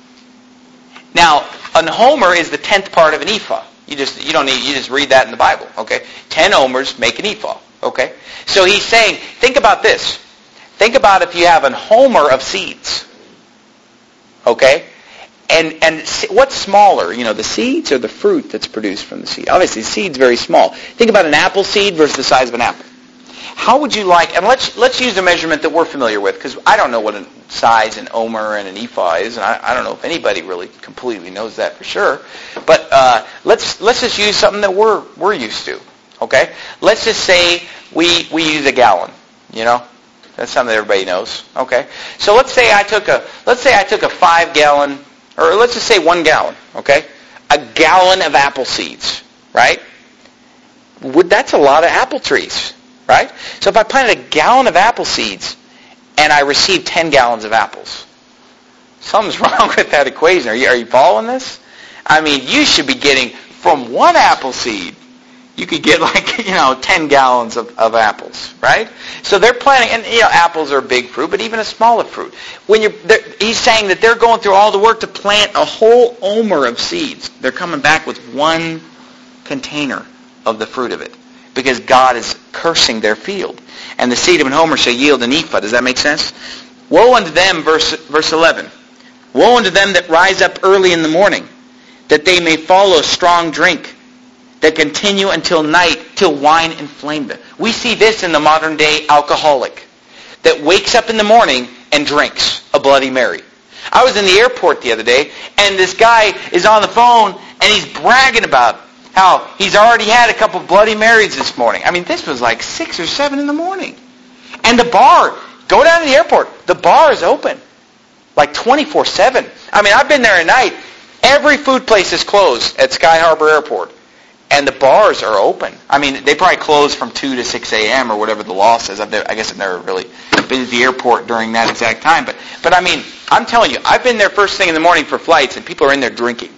Now, an homer is the tenth part of an ephah. You just you don't need you just read that in the Bible, okay? Ten homers make an ephah, okay? So he's saying, think about this. Think about if you have an homer of seeds, okay? And and what's smaller, you know, the seeds or the fruit that's produced from the seed? Obviously, the seed's very small. Think about an apple seed versus the size of an apple. How would you like, and let's let's use a measurement that we're familiar with, because I don't know what a size an omer and an ephah is, and I, I don't know if anybody really completely knows that for sure. But uh, let's let's just use something that we're we're used to. Okay, let's just say we we use a gallon. You know, that's something that everybody knows. Okay, so let's say I took a let's say I took a five gallon, or let's just say one gallon. Okay, a gallon of apple seeds, right? Would that's a lot of apple trees. Right? So if I planted a gallon of apple seeds and I received ten gallons of apples, something's wrong with that equation. Are you, are you following this? I mean, you should be getting from one apple seed, you could get like, you know, ten gallons of, of apples, right? So they're planting, and, you know, apples are a big fruit, but even a smaller fruit. When you're, he's saying that they're going through all the work to plant a whole omer of seeds. They're coming back with one container of the fruit of it, because God is cursing their field. And the seed of an homer shall yield an ephah. Does that make sense? Woe unto them, verse, verse eleven. Woe unto them that rise up early in the morning, that they may follow strong drink, that continue until night, till wine inflame them. We see this in the modern day alcoholic that wakes up in the morning and drinks a Bloody Mary. I was in the airport the other day, and this guy is on the phone, and he's bragging about how he's already had a couple of Bloody Marys this morning. I mean, this was like six or seven in the morning. And the bar, go down to the airport, the bar is open, like twenty-four seven. I mean, I've been there at night. Every food place is closed at Sky Harbor Airport. And the bars are open. I mean, they probably close from two to six a.m. or whatever the law says. I've never, I guess I've never really been at the airport during that exact time. But, but I mean, I'm telling you, I've been there first thing in the morning for flights, and people are in there drinking.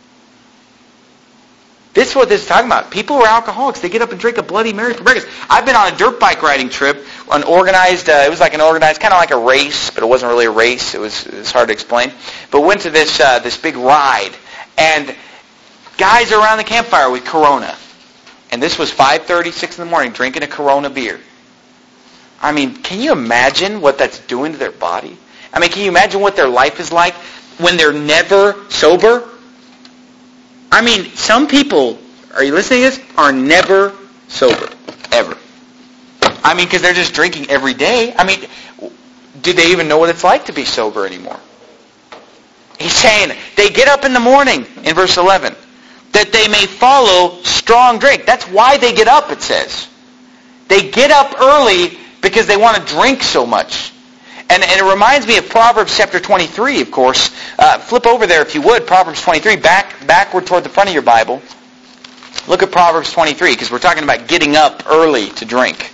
This is what this is talking about. People who are alcoholics, they get up and drink a Bloody Mary for breakfast. I've been on a dirt bike riding trip, an organized, uh, it was like an organized, kind of like a race, but it wasn't really a race. It was, it was hard to explain. But went to this uh, this big ride, and guys are around the campfire with Corona. And this was five thirty, six in the morning, drinking a Corona beer. I mean, can you imagine what that's doing to their body? I mean, can you imagine what their life is like when they're never sober? I mean, some people, are you listening to this, are never sober, ever. I mean, because they're just drinking every day. I mean, do they even know what it's like to be sober anymore? He's saying, they get up in the morning, in verse eleven, that they may follow strong drink. That's why they get up, it says. They get up early because they want to drink so much. And, and it reminds me of Proverbs chapter twenty-three, of course. Uh, flip over there if you would, Proverbs twenty-three, back backward toward the front of your Bible. Look at Proverbs twenty-three, because we're talking about getting up early to drink.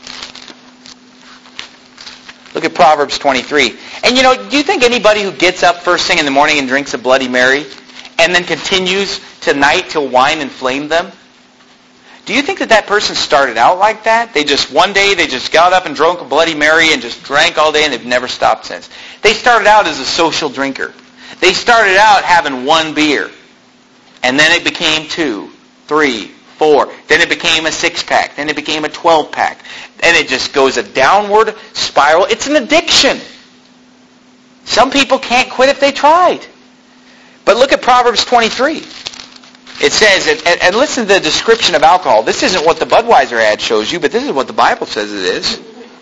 Look at Proverbs twenty-three. And you know, do you think anybody who gets up first thing in the morning and drinks a Bloody Mary and then continues tonight till wine inflame them? Do you think that that person started out like that? They just, one day, they just got up and drank a Bloody Mary and just drank all day, and they've never stopped since. They started out as a social drinker. They started out having one beer. And then it became two, three, four. Then it became a six-pack. Then it became a twelve-pack. And it just goes a downward spiral. It's an addiction. Some people can't quit if they tried. But look at Proverbs twenty-three. It says, and, and listen to the description of alcohol. This isn't what the Budweiser ad shows you, but this is what the Bible says it is.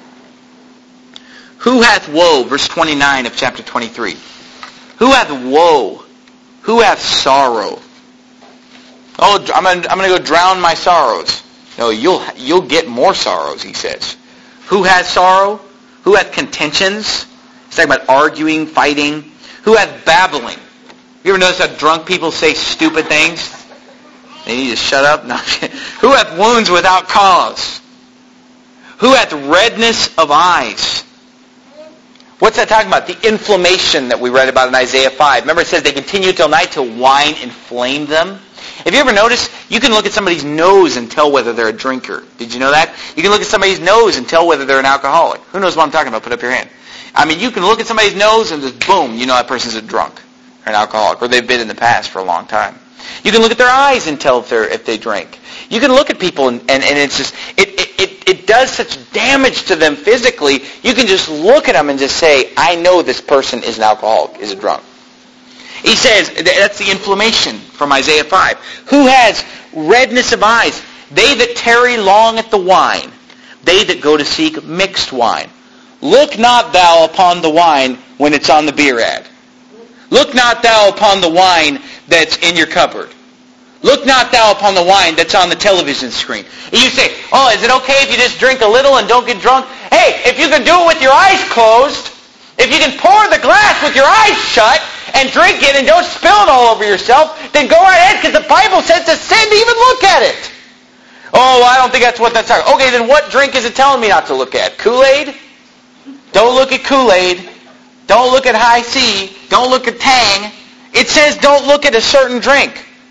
Who hath woe, verse twenty-nine of chapter twenty-three. Who hath woe? Who hath sorrow? Oh, I'm going I'm to go drown my sorrows. No, you'll you'll get more sorrows, he says. Who has sorrow? Who hath contentions? He's talking about arguing, fighting. Who hath babbling? You ever notice how drunk people say stupid things? They need to shut up? No. Who hath wounds without cause? Who hath redness of eyes? What's that talking about? The inflammation that we read about in Isaiah five. Remember it says they continue till night till wine inflame them? Have you ever noticed you can look at somebody's nose and tell whether they're a drinker? Did you know that? You can look at somebody's nose and tell whether they're an alcoholic. Who knows what I'm talking about? Put up your hand. I mean, you can look at somebody's nose and just boom, you know that person's a drunk or an alcoholic, or they've been in the past for a long time. You can look at their eyes and tell if they're if they drink. You can look at people and, and, and it's just it, it, it, it does such damage to them physically. You can just look at them and just say, I know this person is an alcoholic, is a drunk. He says, that's the inflammation from Isaiah five. Who has redness of eyes? They that tarry long at the wine, they that go to seek mixed wine. Look not thou upon the wine when it's on the beer ad. Look not thou upon the wine that's in your cupboard. Look not thou upon the wine that's on the television screen. And you say, oh, is it okay if you just drink a little and don't get drunk? Hey, if you can do it with your eyes closed, if you can pour the glass with your eyes shut and drink it and don't spill it all over yourself, then go right ahead, because the Bible says it's a sin to even look at it. Oh, I don't think that's what that's talking about. Okay, then what drink is it telling me not to look at? Kool-Aid? Don't look at Kool-Aid. Don't look at High C. Don't look at Tang. It says don't look at a certain drink.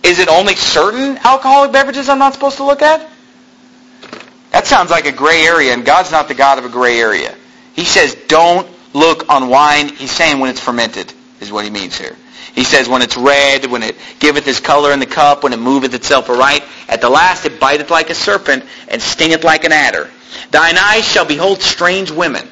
Is it only certain alcoholic beverages I'm not supposed to look at? That sounds like a gray area, and God's not the God of a gray area. He says, don't look on wine. He's saying when it's fermented, is what he means here. He says when it's red, when it giveth his color in the cup, when it moveth itself aright, at the last it biteth like a serpent, and stingeth like an adder. Thine eyes shall behold strange women.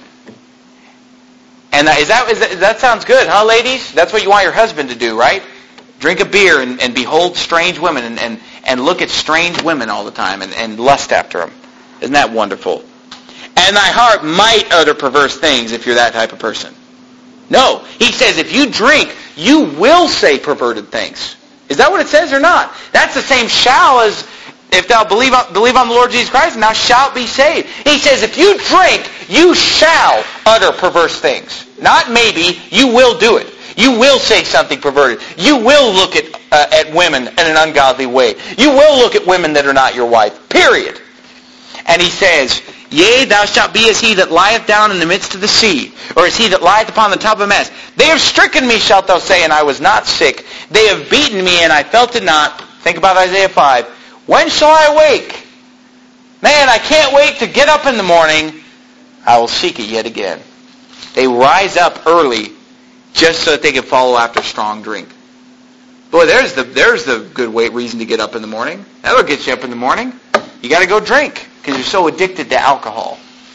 And is that, is that, that sounds good, huh, ladies? That's what you want your husband to do, right? Drink a beer and, and behold strange women and, and, and look at strange women all the time and, and lust after them. Isn't that wonderful? And thy heart might utter perverse things if you're that type of person. No. He says if you drink, you will say perverted things. Is that what it says or not? That's the same shall as if thou believe on, believe on the Lord Jesus Christ, and thou shalt be saved. He says if you drink, you shall utter perverse things. Not maybe, you will do it. You will say something perverted. You will look at uh, at women in an ungodly way. You will look at women that are not your wife. Period. And he says, yea, thou shalt be as he that lieth down in the midst of the sea, or as he that lieth upon the top of a mast. They have stricken me, shalt thou say, and I was not sick. They have beaten me, and I felt it not. Think about Isaiah five. When shall I awake? Man, I can't wait to get up in the morning. I will seek it yet again. They rise up early just so that they can follow after strong drink. Boy, there's the there's the good way, reason to get up in the morning. That'll get you up in the morning. You got to go drink because you're so addicted to alcohol.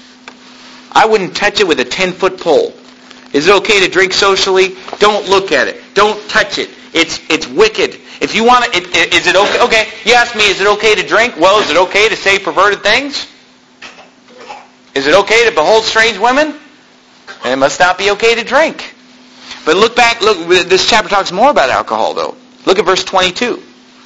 I wouldn't touch it with a ten-foot pole. Is it okay to drink socially? Don't look at it. Don't touch it. It's it's wicked. If you want to, it, it, is it okay? Okay, you ask me, is it okay to drink? Well, is it okay to say perverted things? Is it okay to behold strange women? And it must not be okay to drink. But look back, look, this chapter talks more about alcohol, though. Look at verse twenty-two.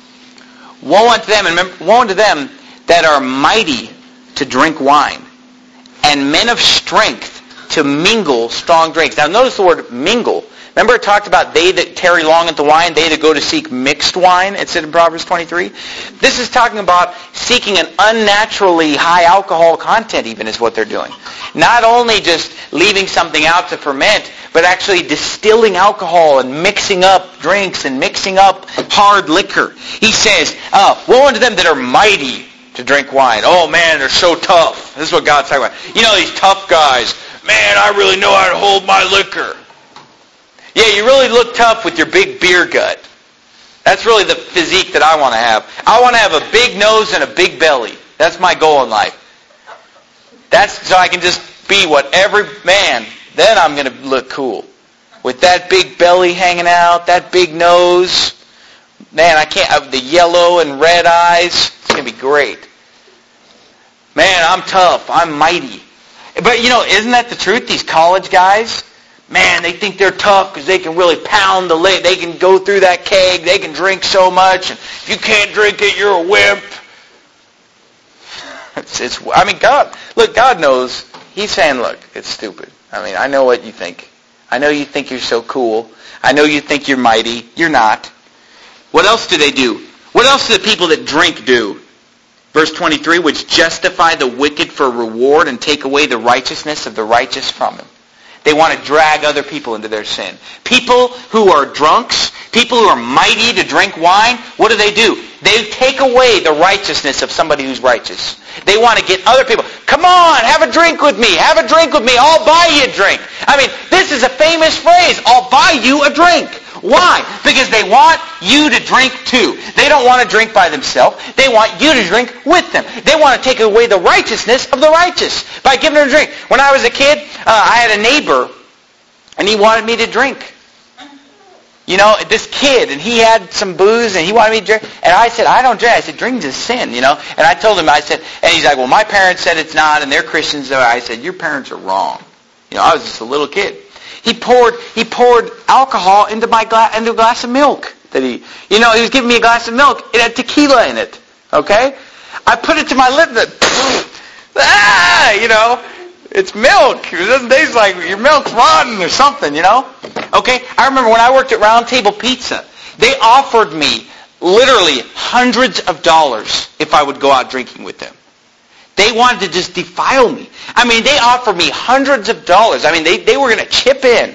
Woe unto them, and remember, woe unto them that are mighty to drink wine, and men of strength to mingle strong drinks. Now notice the word mingle. Remember it talked about they that tarry long at the wine, they that go to seek mixed wine, it said in Proverbs twenty-three. This is talking about seeking an unnaturally high alcohol content even is what they're doing. Not only just leaving something out to ferment, but actually distilling alcohol and mixing up drinks and mixing up hard liquor. He says, uh, woe unto them that are mighty to drink wine. Oh man, they're so tough. This is what God's talking about. You know these tough guys. Man, I really know how to hold my liquor. Yeah, you really look tough with your big beer gut. That's really the physique that I want to have. I want to have a big nose and a big belly. That's my goal in life. That's so I can just be what every man, then I'm going to look cool. With that big belly hanging out, that big nose. Man, I can't, have the yellow and red eyes. It's going to be great. Man, I'm tough. I'm mighty. But, you know, isn't that the truth? These college guys, man, they think they're tough because they can really pound the lid. They can go through that keg. They can drink so much. And if you can't drink it, you're a wimp. It's, it's, I mean, God, look, God knows. He's saying, look, it's stupid. I mean, I know what you think. I know you think you're so cool. I know you think you're mighty. You're not. What else do they do? What else do the people that drink do? Verse twenty-three, which justify the wicked for reward and take away the righteousness of the righteous from him. They want to drag other people into their sin. People who are drunks, people who are mighty to drink wine, what do they do? They take away the righteousness of somebody who's righteous. They want to get other people, come on, have a drink with me, have a drink with me, I'll buy you a drink. I mean, this is a famous phrase, I'll buy you a drink. Why? Because they want you to drink too. They don't want to drink by themselves. They want you to drink with them. They want to take away the righteousness of the righteous by giving them a drink. When I was a kid, uh, I had a neighbor, and he wanted me to drink. You know, this kid, and he had some booze, and he wanted me to drink. And I said, I don't drink. I said, drinking's a sin, you know. And I told him, I said, and he's like, well, my parents said it's not, and they're Christians. So I said, your parents are wrong. You know, I was just a little kid. He poured he poured alcohol into my gla- into a glass of milk that he you know he was giving me a glass of milk. It had tequila in it. Okay, I put it to my lip. That ah, you know, it's milk. It doesn't taste like your milk's rotten or something. You know. Okay, I remember when I worked at Round Table Pizza, they offered me literally hundreds of dollars if I would go out drinking with them. They wanted to just defile me. I mean, they offered me hundreds of dollars. I mean, they, they were going to chip in.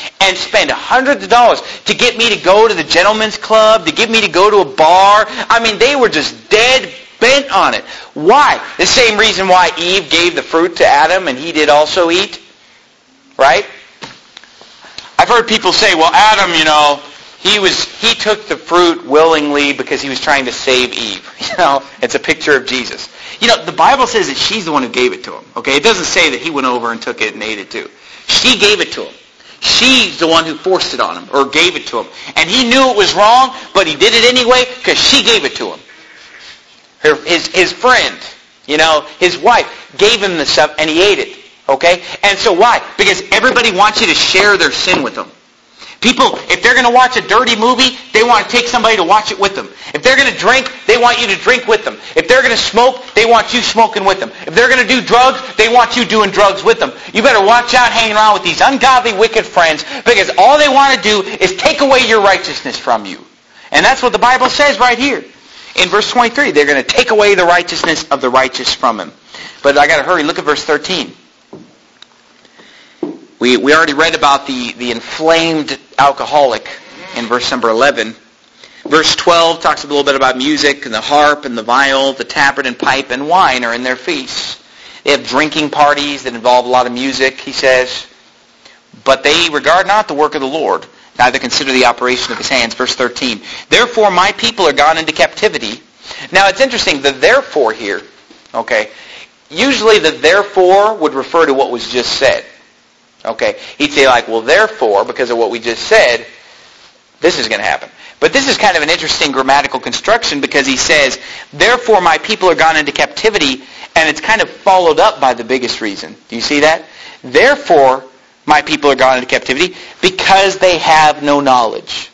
and spend hundreds of dollars to get me to go to the gentleman's club, to get me to go to a bar. I mean, they were just dead bent on it. Why? The same reason why Eve gave the fruit to Adam and he did also eat. Right? I've heard people say, well, Adam, you know, he was he took the fruit willingly because he was trying to save Eve. You know, it's a picture of Jesus. You know, the Bible says that she's the one who gave it to him. Okay? It doesn't say that he went over and took it and ate it too. She gave it to him. She's the one who forced it on him or gave it to him. And he knew it was wrong, but he did it anyway because she gave it to him. Her, his, his friend, you know, his wife gave him the stuff and he ate it. Okay? And so why? Because everybody wants you to share their sin with them. People, if they're going to watch a dirty movie, they want to take somebody to watch it with them. If they're going to drink, they want you to drink with them. If they're going to smoke, they want you smoking with them. If they're going to do drugs, they want you doing drugs with them. You better watch out hanging around with these ungodly, wicked friends because all they want to do is take away your righteousness from you. And that's what the Bible says right here. In verse twenty-three, they're going to take away the righteousness of the righteous from him. But I got to hurry. Look at verse thirteen. We we already read about the, the inflamed alcoholic in verse number eleven. Verse twelve talks a little bit about music and the harp and the viol, the tabret and pipe and wine are in their feasts. They have drinking parties that involve a lot of music, he says. But they regard not the work of the Lord, neither consider the operation of his hands. Verse thirteen. Therefore my people are gone into captivity. Now it's interesting, the therefore here, okay, usually the therefore would refer to what was just said. Okay, he'd say like, well, therefore, because of what we just said, this is going to happen. But this is kind of an interesting grammatical construction because he says, therefore my people are gone into captivity, and it's kind of followed up by the biggest reason. Do you see that? Therefore my people are gone into captivity because they have no knowledge.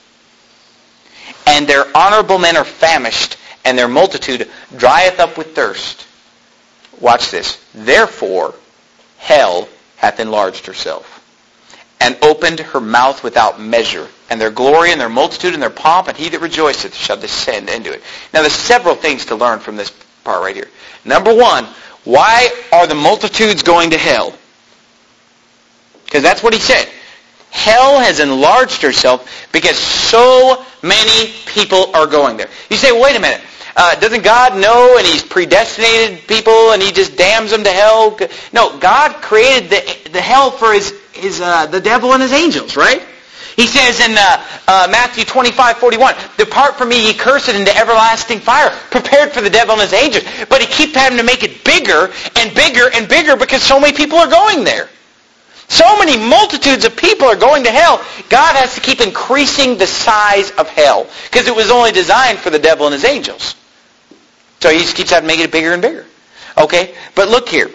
And their honorable men are famished, and their multitude drieth up with thirst. Watch this. Therefore hell hath enlarged herself, and opened her mouth without measure, and their glory and their multitude and their pomp, and he that rejoiceth shall descend into it. Now there's several things to learn from this part right here. Number one, why are the multitudes going to hell? Because that's what he said. Hell has enlarged herself because so many people are going there. You say, well, wait a minute. Uh, doesn't God know and he's predestinated people and he just damns them to hell? No, God created the, the hell for his, his uh, the devil and his angels, right? He says in uh, uh, Matthew twenty-five forty-one, depart from me, ye cursed, into everlasting fire, prepared for the devil and his angels. But he keeps having to make it bigger and bigger and bigger because so many people are going there. So many multitudes of people are going to hell. God has to keep increasing the size of hell because it was only designed for the devil and his angels. So he just keeps having to make it bigger and bigger. Okay? But look here.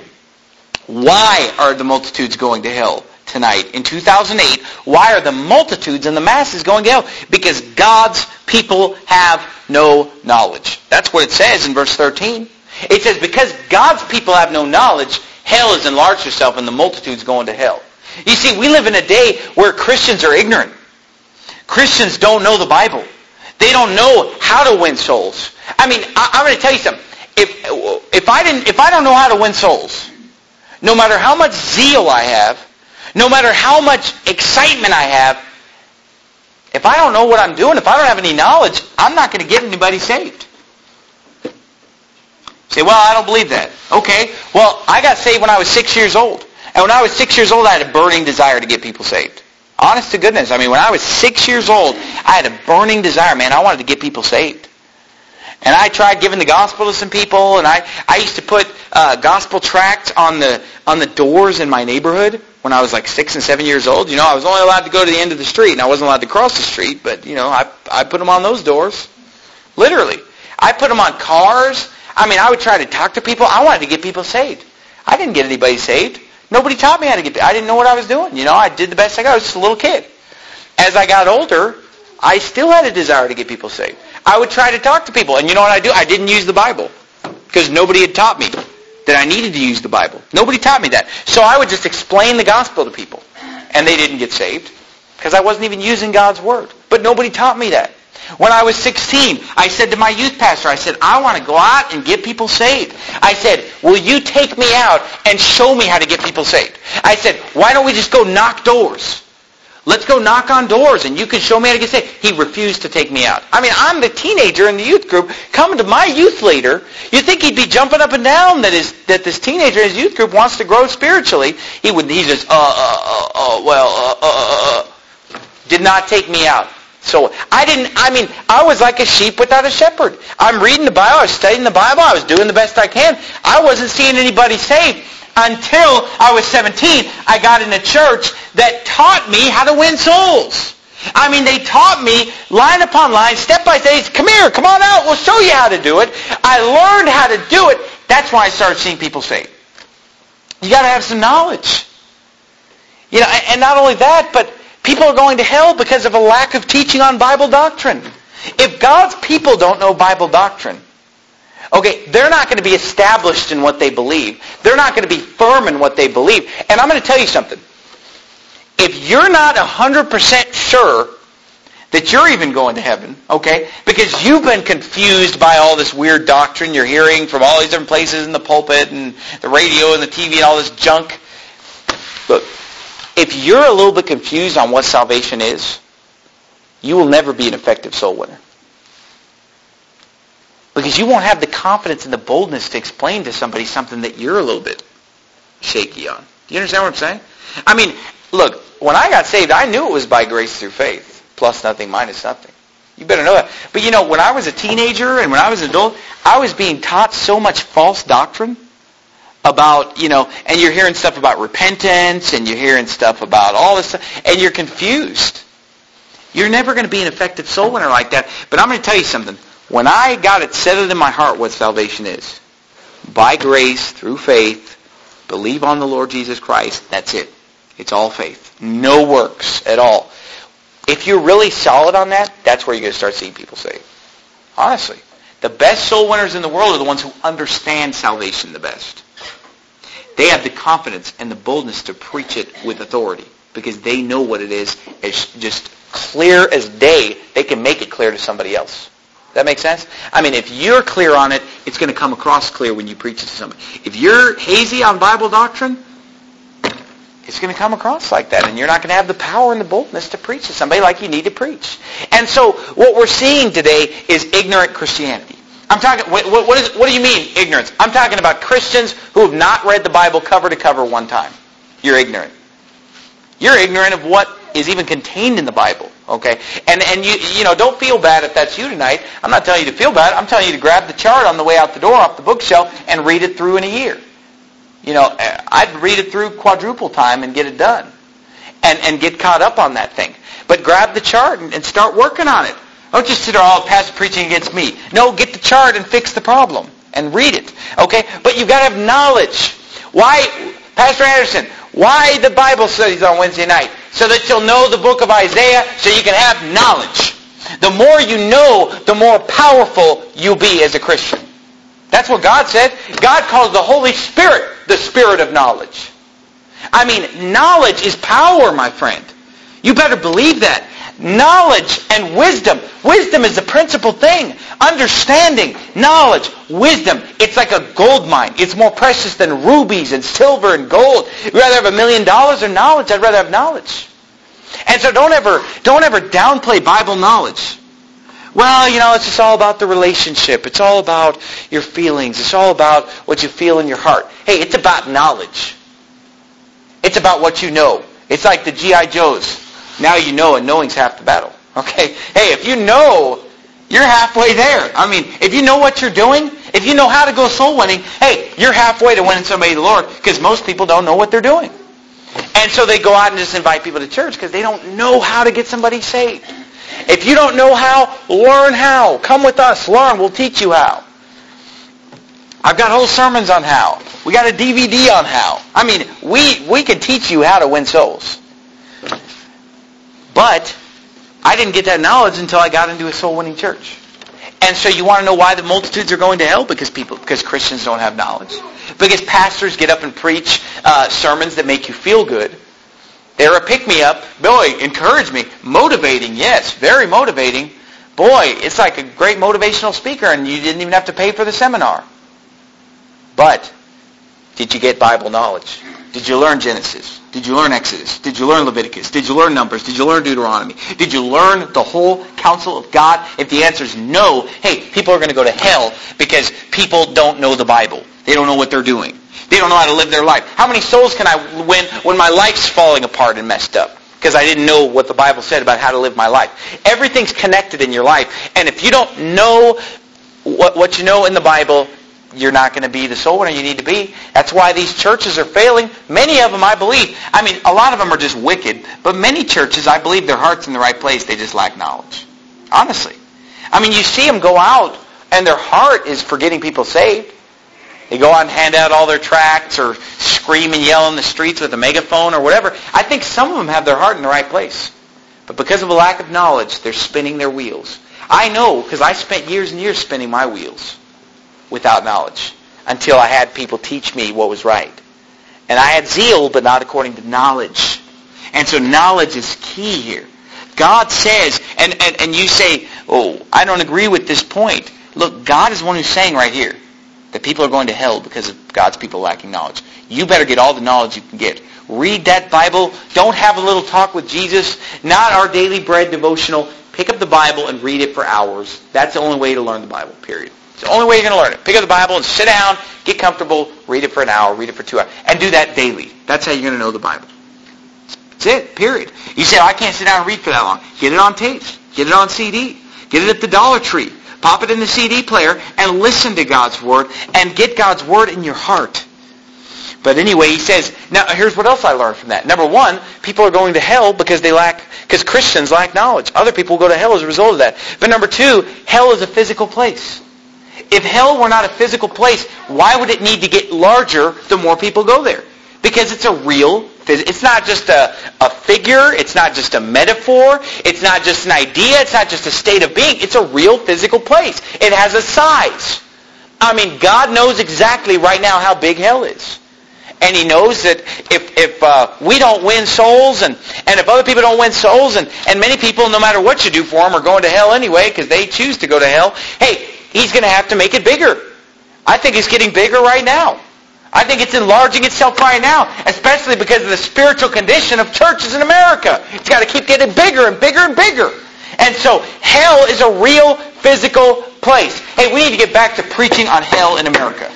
Why are the multitudes going to hell tonight? In two thousand eight, why are the multitudes and the masses going to hell? Because God's people have no knowledge. That's what it says in verse thirteen. It says, because God's people have no knowledge, hell has enlarged herself and the multitude's going to hell. You see, we live in a day where Christians are ignorant. Christians don't know the Bible. They don't know how to win souls. I mean, I, I'm going to tell you something. If if I didn't, if I don't know how to win souls, no matter how much zeal I have, no matter how much excitement I have, if I don't know what I'm doing, if I don't have any knowledge, I'm not going to get anybody saved. You say, well, I don't believe that. Okay, well, I got saved when I was six years old. And when I was six years old, I had a burning desire to get people saved. Honest to goodness. I mean, when I was six years old, I had a burning desire, man. I wanted to get people saved. And I tried giving the gospel to some people, and I, I used to put uh, gospel tracts on the on the doors in my neighborhood when I was like six and seven years old. You know, I was only allowed to go to the end of the street, and I wasn't allowed to cross the street, but, you know, I, I put them on those doors. Literally. I put them on cars. I mean, I would try to talk to people. I wanted to get people saved. I didn't get anybody saved. Nobody taught me how to get, I didn't know what I was doing. You know, I did the best I got. I was just a little kid. As I got older, I still had a desire to get people saved. I would try to talk to people. And you know what I do? I didn't use the Bible. Because nobody had taught me that I needed to use the Bible. Nobody taught me that. So I would just explain the gospel to people. And they didn't get saved. Because I wasn't even using God's Word. But nobody taught me that. When I was sixteen, I said to my youth pastor, I said, I want to go out and get people saved. I said, will you take me out and show me how to get people saved? I said, why don't we just go knock doors? Let's go knock on doors and you can show me how to get saved. He refused to take me out. I mean, I'm the teenager in the youth group coming to my youth leader. You'd think he'd be jumping up and down that his, that this teenager in his youth group wants to grow spiritually. He would, he just, uh, uh, uh, uh well, uh, uh, uh, uh, did not take me out. So I didn't, I mean, I was like a sheep without a shepherd. I'm reading the Bible, I was studying the Bible, I was doing the best I can. I wasn't seeing anybody saved. Until I was seventeen, I got in a church that taught me how to win souls. I mean, they taught me line upon line, step by step. Come here, come on out, we'll show you how to do it. I learned how to do it. That's why I started seeing people saved. You got to have some knowledge. You know, and not only that, but people are going to hell because of a lack of teaching on Bible doctrine. If God's people don't know Bible doctrine, okay, they're not going to be established in what they believe. They're not going to be firm in what they believe. And I'm going to tell you something. If you're not one hundred percent sure that you're even going to heaven, okay, because you've been confused by all this weird doctrine you're hearing from all these different places in the pulpit and the radio and the T V and all this junk. Look, if you're a little bit confused on what salvation is, you will never be an effective soul winner. Because you won't have the confidence and the boldness to explain to somebody something that you're a little bit shaky on. Do you understand what I'm saying? I mean, look, when I got saved, I knew it was by grace through faith. Plus nothing, minus nothing. You better know that. But you know, when I was a teenager and when I was an adult, I was being taught so much false doctrine about, you know, and you're hearing stuff about repentance and you're hearing stuff about all this stuff, and you're confused. You're never going to be an effective soul winner like that. But I'm going to tell you something. When I got it settled in my heart what salvation is, by grace, through faith, believe on the Lord Jesus Christ, that's it. It's all faith. No works at all. If you're really solid on that, that's where you're going to start seeing people saved. Honestly. The best soul winners in the world are the ones who understand salvation the best. They have the confidence and the boldness to preach it with authority because they know what it is. It's just clear as day. They can make it clear to somebody else. That make sense? I mean, if you're clear on it, it's going to come across clear when you preach it to somebody. If you're hazy on Bible doctrine, it's going to come across like that, and you're not going to have the power and the boldness to preach to somebody like you need to preach. And so what we're seeing today is ignorant Christianity. I'm talking. What, what, is, what do you mean, ignorance? I'm talking about Christians who have not read the Bible cover to cover one time. You're ignorant. You're ignorant of what is even contained in the Bible. Okay, and and you you know don't feel bad if that's you tonight. I'm not telling you to feel bad. I'm telling you to grab the chart on the way out the door off the bookshelf and read it through in a year. You know, I'd read it through quadruple time and get it done, and and get caught up on that thing. But grab the chart and, and start working on it. Don't just sit there, oh, pastor preaching against me. No, get the chart and fix the problem and read it. Okay, but you've got to have knowledge. Why, Pastor Anderson? Why the Bible studies on Wednesday night? So that you'll know the book of Isaiah, so you can have knowledge. The more you know, the more powerful you'll be as a Christian. That's what God said. God calls the Holy Spirit the Spirit of knowledge. I mean, knowledge is power, my friend. You better believe that. Knowledge and wisdom. Wisdom is the principal thing. Understanding, knowledge, wisdom. It's like a gold mine. It's more precious than rubies and silver and gold. You'd rather have a million dollars or knowledge? I'd rather have knowledge. And so don't ever, don't ever downplay Bible knowledge. Well, you know, it's just all about the relationship. It's all about your feelings. It's all about what you feel in your heart. Hey, it's about knowledge. It's about what you know. It's like the G I Joes. Now you know, and knowing's half the battle. Okay? Hey, if you know, you're halfway there. I mean, if you know what you're doing, if you know how to go soul winning, hey, you're halfway to winning somebody to the Lord, because most people don't know what they're doing. And so they go out and just invite people to church because they don't know how to get somebody saved. If you don't know how, learn how. Come with us. Learn. We'll teach you how. I've got whole sermons on how. We got a D V D on how. I mean, we, we can teach you how to win souls. But I didn't get that knowledge until I got into a soul-winning church. And so you want to know why the multitudes are going to hell? Because people, because Christians don't have knowledge. Because pastors get up and preach uh, sermons that make you feel good. They're a pick-me-up. Boy, encourage me. Motivating, yes, very motivating. Boy, it's like a great motivational speaker, and you didn't even have to pay for the seminar. But did you get Bible knowledge? Did you learn Genesis? Did you learn Exodus? Did you learn Leviticus? Did you learn Numbers? Did you learn Deuteronomy? Did you learn the whole counsel of God? If the answer is no, hey, people are going to go to hell because people don't know the Bible. They don't know what they're doing. They don't know how to live their life. How many souls can I win when my life's falling apart and messed up? Because I didn't know what the Bible said about how to live my life. Everything's connected in your life. And if you don't know what, what you know in the Bible, you're not going to be the soul winner you need to be. That's why these churches are failing. Many of them, I believe, I mean, a lot of them are just wicked, but many churches, I believe their heart's in the right place. They just lack knowledge. Honestly. I mean, you see them go out, and their heart is for getting people saved. They go out and hand out all their tracts or scream and yell in the streets with a megaphone or whatever. I think some of them have their heart in the right place. But because of a lack of knowledge, they're spinning their wheels. I know, because I spent years and years spinning my wheels without knowledge, until I had people teach me what was right. And I had zeal, but not according to knowledge. And so knowledge is key here. God says, and, and, and you say, oh, I don't agree with this point. Look, God is the one who's saying right here that people are going to hell because of God's people lacking knowledge. You better get all the knowledge you can get. Read that Bible. Don't have a little talk with Jesus. Not our daily bread devotional. Pick up the Bible and read it for hours. That's the only way to learn the Bible, period. It's the only way you're going to learn it. Pick up the Bible and sit down, get comfortable, read it for an hour, read it for two hours. And do that daily. That's how you're going to know the Bible. That's it, period. You say, oh, I can't sit down and read for that long. Get it on tape. Get it on C D. Get it at the Dollar Tree. Pop it in the C D player and listen to God's Word and get God's Word in your heart. But anyway, he says, now here's what else I learned from that. Number one, people are going to hell because they lack, because Christians lack knowledge. Other people go to hell as a result of that. But number two, hell is a physical place. If hell were not a physical place, why would it need to get larger the more people go there? Because it's a real, it's not just a, a figure, it's not just a metaphor, it's not just an idea, it's not just a state of being, it's a real physical place. It has a size. I mean, God knows exactly right now how big hell is. And He knows that if if uh, we don't win souls, and, and if other people don't win souls, and, and many people, no matter what you do for them, are going to hell anyway because they choose to go to hell, hey, He's going to have to make it bigger. I think it's getting bigger right now. I think it's enlarging itself right now, especially because of the spiritual condition of churches in America. It's got to keep getting bigger and bigger and bigger. And so hell is a real physical place. Hey, we need to get back to preaching on hell in America.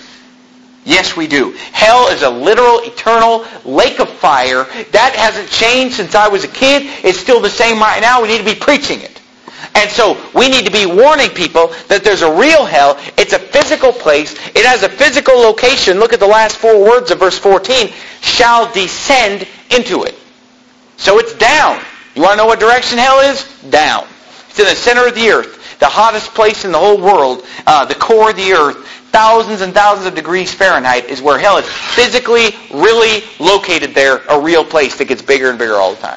Yes, we do. Hell is a literal, eternal lake of fire. That hasn't changed since I was a kid. It's still the same right now. We need to be preaching it. And so we need to be warning people that there's a real hell. It's a physical place. It has a physical location. Look at the last four words of verse fourteen. Shall descend into it. So it's down. You want to know what direction hell is? Down. It's in the center of the earth. The hottest place in the whole world. Uh, the core of the earth. Thousands and thousands of degrees Fahrenheit is where hell is. Physically, really located there. A real place that gets bigger and bigger all the time.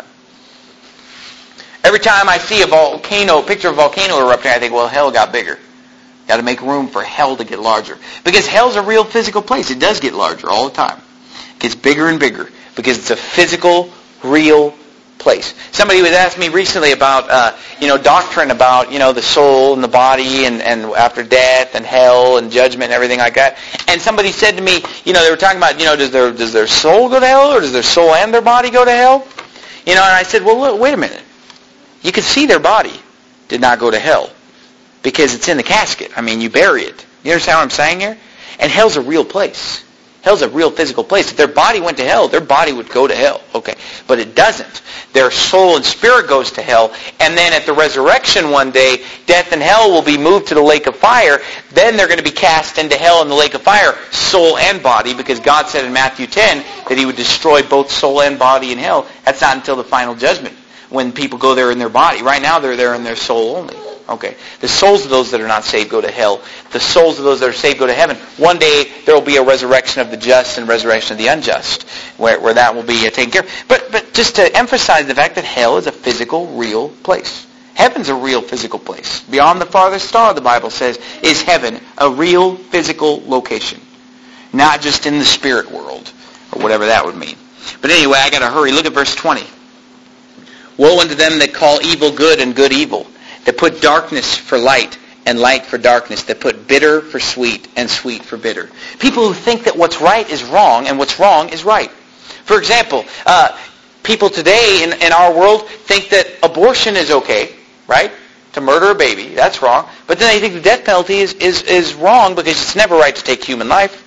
Every time I see a volcano, a picture of a volcano erupting, I think, well, hell got bigger. Got to make room for hell to get larger. Because hell's a real physical place. It does get larger all the time. It gets bigger and bigger because it's a physical, real place. Somebody was asking me recently about, uh, you know, doctrine about, you know, the soul and the body and, and after death and hell and judgment and everything like that. And somebody said to me, you know, they were talking about, you know, does their does their soul go to hell or does their soul and their body go to hell? You know, and I said, well, look, wait a minute. You can see their body did not go to hell because it's in the casket. I mean, you bury it. You understand what I'm saying here? And hell's a real place. Hell's a real physical place. If their body went to hell, their body would go to hell. Okay, but it doesn't. Their soul and spirit goes to hell, and then at the resurrection one day, death and hell will be moved to the lake of fire. Then they're going to be cast into hell in the lake of fire, soul and body, because God said in Matthew ten that He would destroy both soul and body in hell. That's not until the final judgment, when people go there in their body. Right now they're there in their soul only. Okay. The souls of those that are not saved go to hell. The souls of those that are saved go to heaven. One day there will be a resurrection of the just and resurrection of the unjust, where, where that will be uh, taken care of. But, but just to emphasize the fact that hell is a physical, real place. Heaven's a real physical place. Beyond the farthest star, the Bible says, is heaven a real physical location. Not just in the spirit world, or whatever that would mean. But anyway, I got to hurry. Look at verse twenty. Woe unto them that call evil good and good evil, that put darkness for light and light for darkness, that put bitter for sweet and sweet for bitter. People who think that what's right is wrong and what's wrong is right. For example, uh, people today in, in our world think that abortion is okay, right? To murder a baby, that's wrong. But then they think the death penalty is, is, is wrong because it's never right to take human life.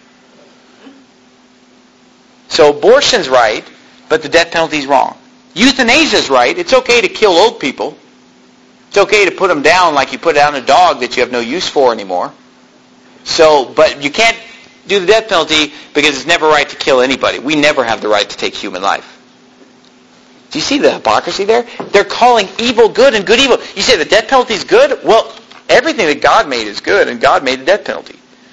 So abortion's right, but the death penalty's wrong. Euthanasia's right. It's okay to kill old people. It's okay to put them down like you put down a dog that you have no use for anymore. So, but you can't do the death penalty because it's never right to kill anybody. We never have the right to take human life. Do you see the hypocrisy there? They're calling evil good and good evil. You say the death penalty is good? Well, everything that God made is good, and God made the death penalty.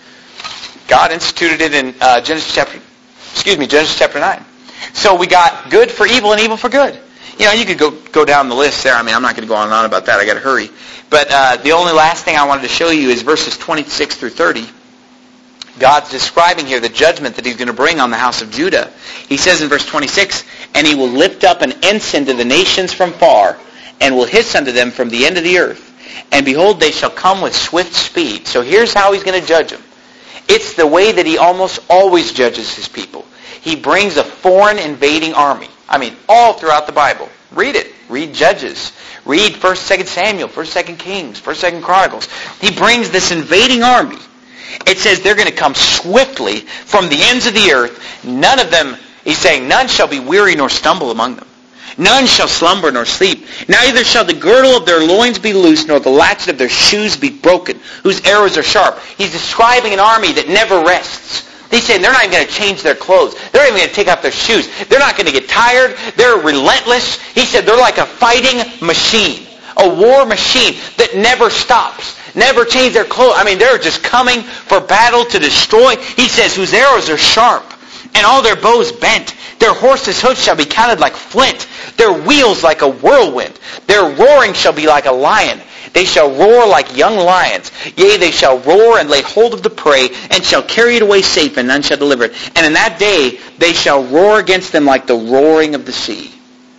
God instituted it in uh, Genesis chapter, excuse me, Genesis chapter nine. So we got good for evil and evil for good. You know, you could go go down the list there. I mean, I'm not going to go on and on about that. I got to hurry. But uh, the only last thing I wanted to show you is verses twenty-six through thirty. God's describing here the judgment that he's going to bring on the house of Judah. He says in verse twenty-six, "And he will lift up an ensign to the nations from far, and will hiss unto them from the end of the earth. And behold, they shall come with swift speed." So here's how he's going to judge them. It's the way that he almost always judges his people. He brings a foreign invading army. I mean, all throughout the Bible. Read it. Read Judges. Read First, Second Samuel, First, Second Kings, First, Second Chronicles. He brings this invading army. It says they're going to come swiftly from the ends of the earth. None of them, he's saying, none shall be weary nor stumble among them. None shall slumber nor sleep. Neither shall the girdle of their loins be loosed, nor the latchet of their shoes be broken, whose arrows are sharp. He's describing an army that never rests. He's saying they're not even going to change their clothes. They're not even going to take off their shoes. They're not going to get tired. They're relentless. He said they're like a fighting machine, a war machine that never stops. Never change their clothes. I mean, they're just coming for battle to destroy. He says, whose arrows are sharp, and all their bows bent. Their horses' hoofs shall be counted like flint. Their wheels like a whirlwind. Their roaring shall be like a lion. They shall roar like young lions. Yea, they shall roar and lay hold of the prey, and shall carry it away safe, and none shall deliver it. And in that day they shall roar against them like the roaring of the sea.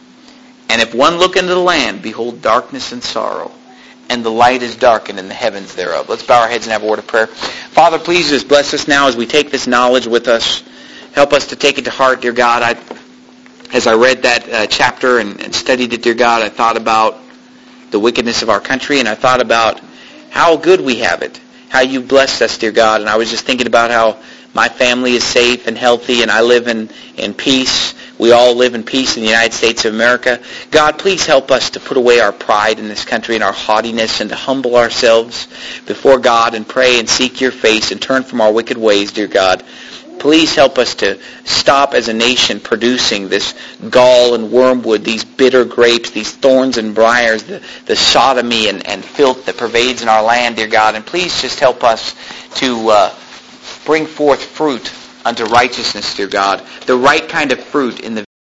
And if one look into the land, behold darkness and sorrow, and the light is darkened in the heavens thereof. Let's bow our heads and have a word of prayer. Father, please just bless us now as we take this knowledge with us. Help us to take it to heart, dear God. I, as I read that uh, chapter and, and studied it, dear God, I thought about the wickedness of our country, and I thought about how good we have it, how you blessed us, dear God. And I was just thinking about how my family is safe and healthy, and I live in, in peace. We all live in peace in the United States of America. God, please help us to put away our pride in this country and our haughtiness, and to humble ourselves before God and pray and seek your face and turn from our wicked ways, dear God. Please help us to stop as a nation producing this gall and wormwood, these bitter grapes, these thorns and briars, the, the sodomy and, and filth that pervades in our land, dear God. And please just help us to uh, bring forth fruit unto righteousness, dear God, the right kind of fruit in the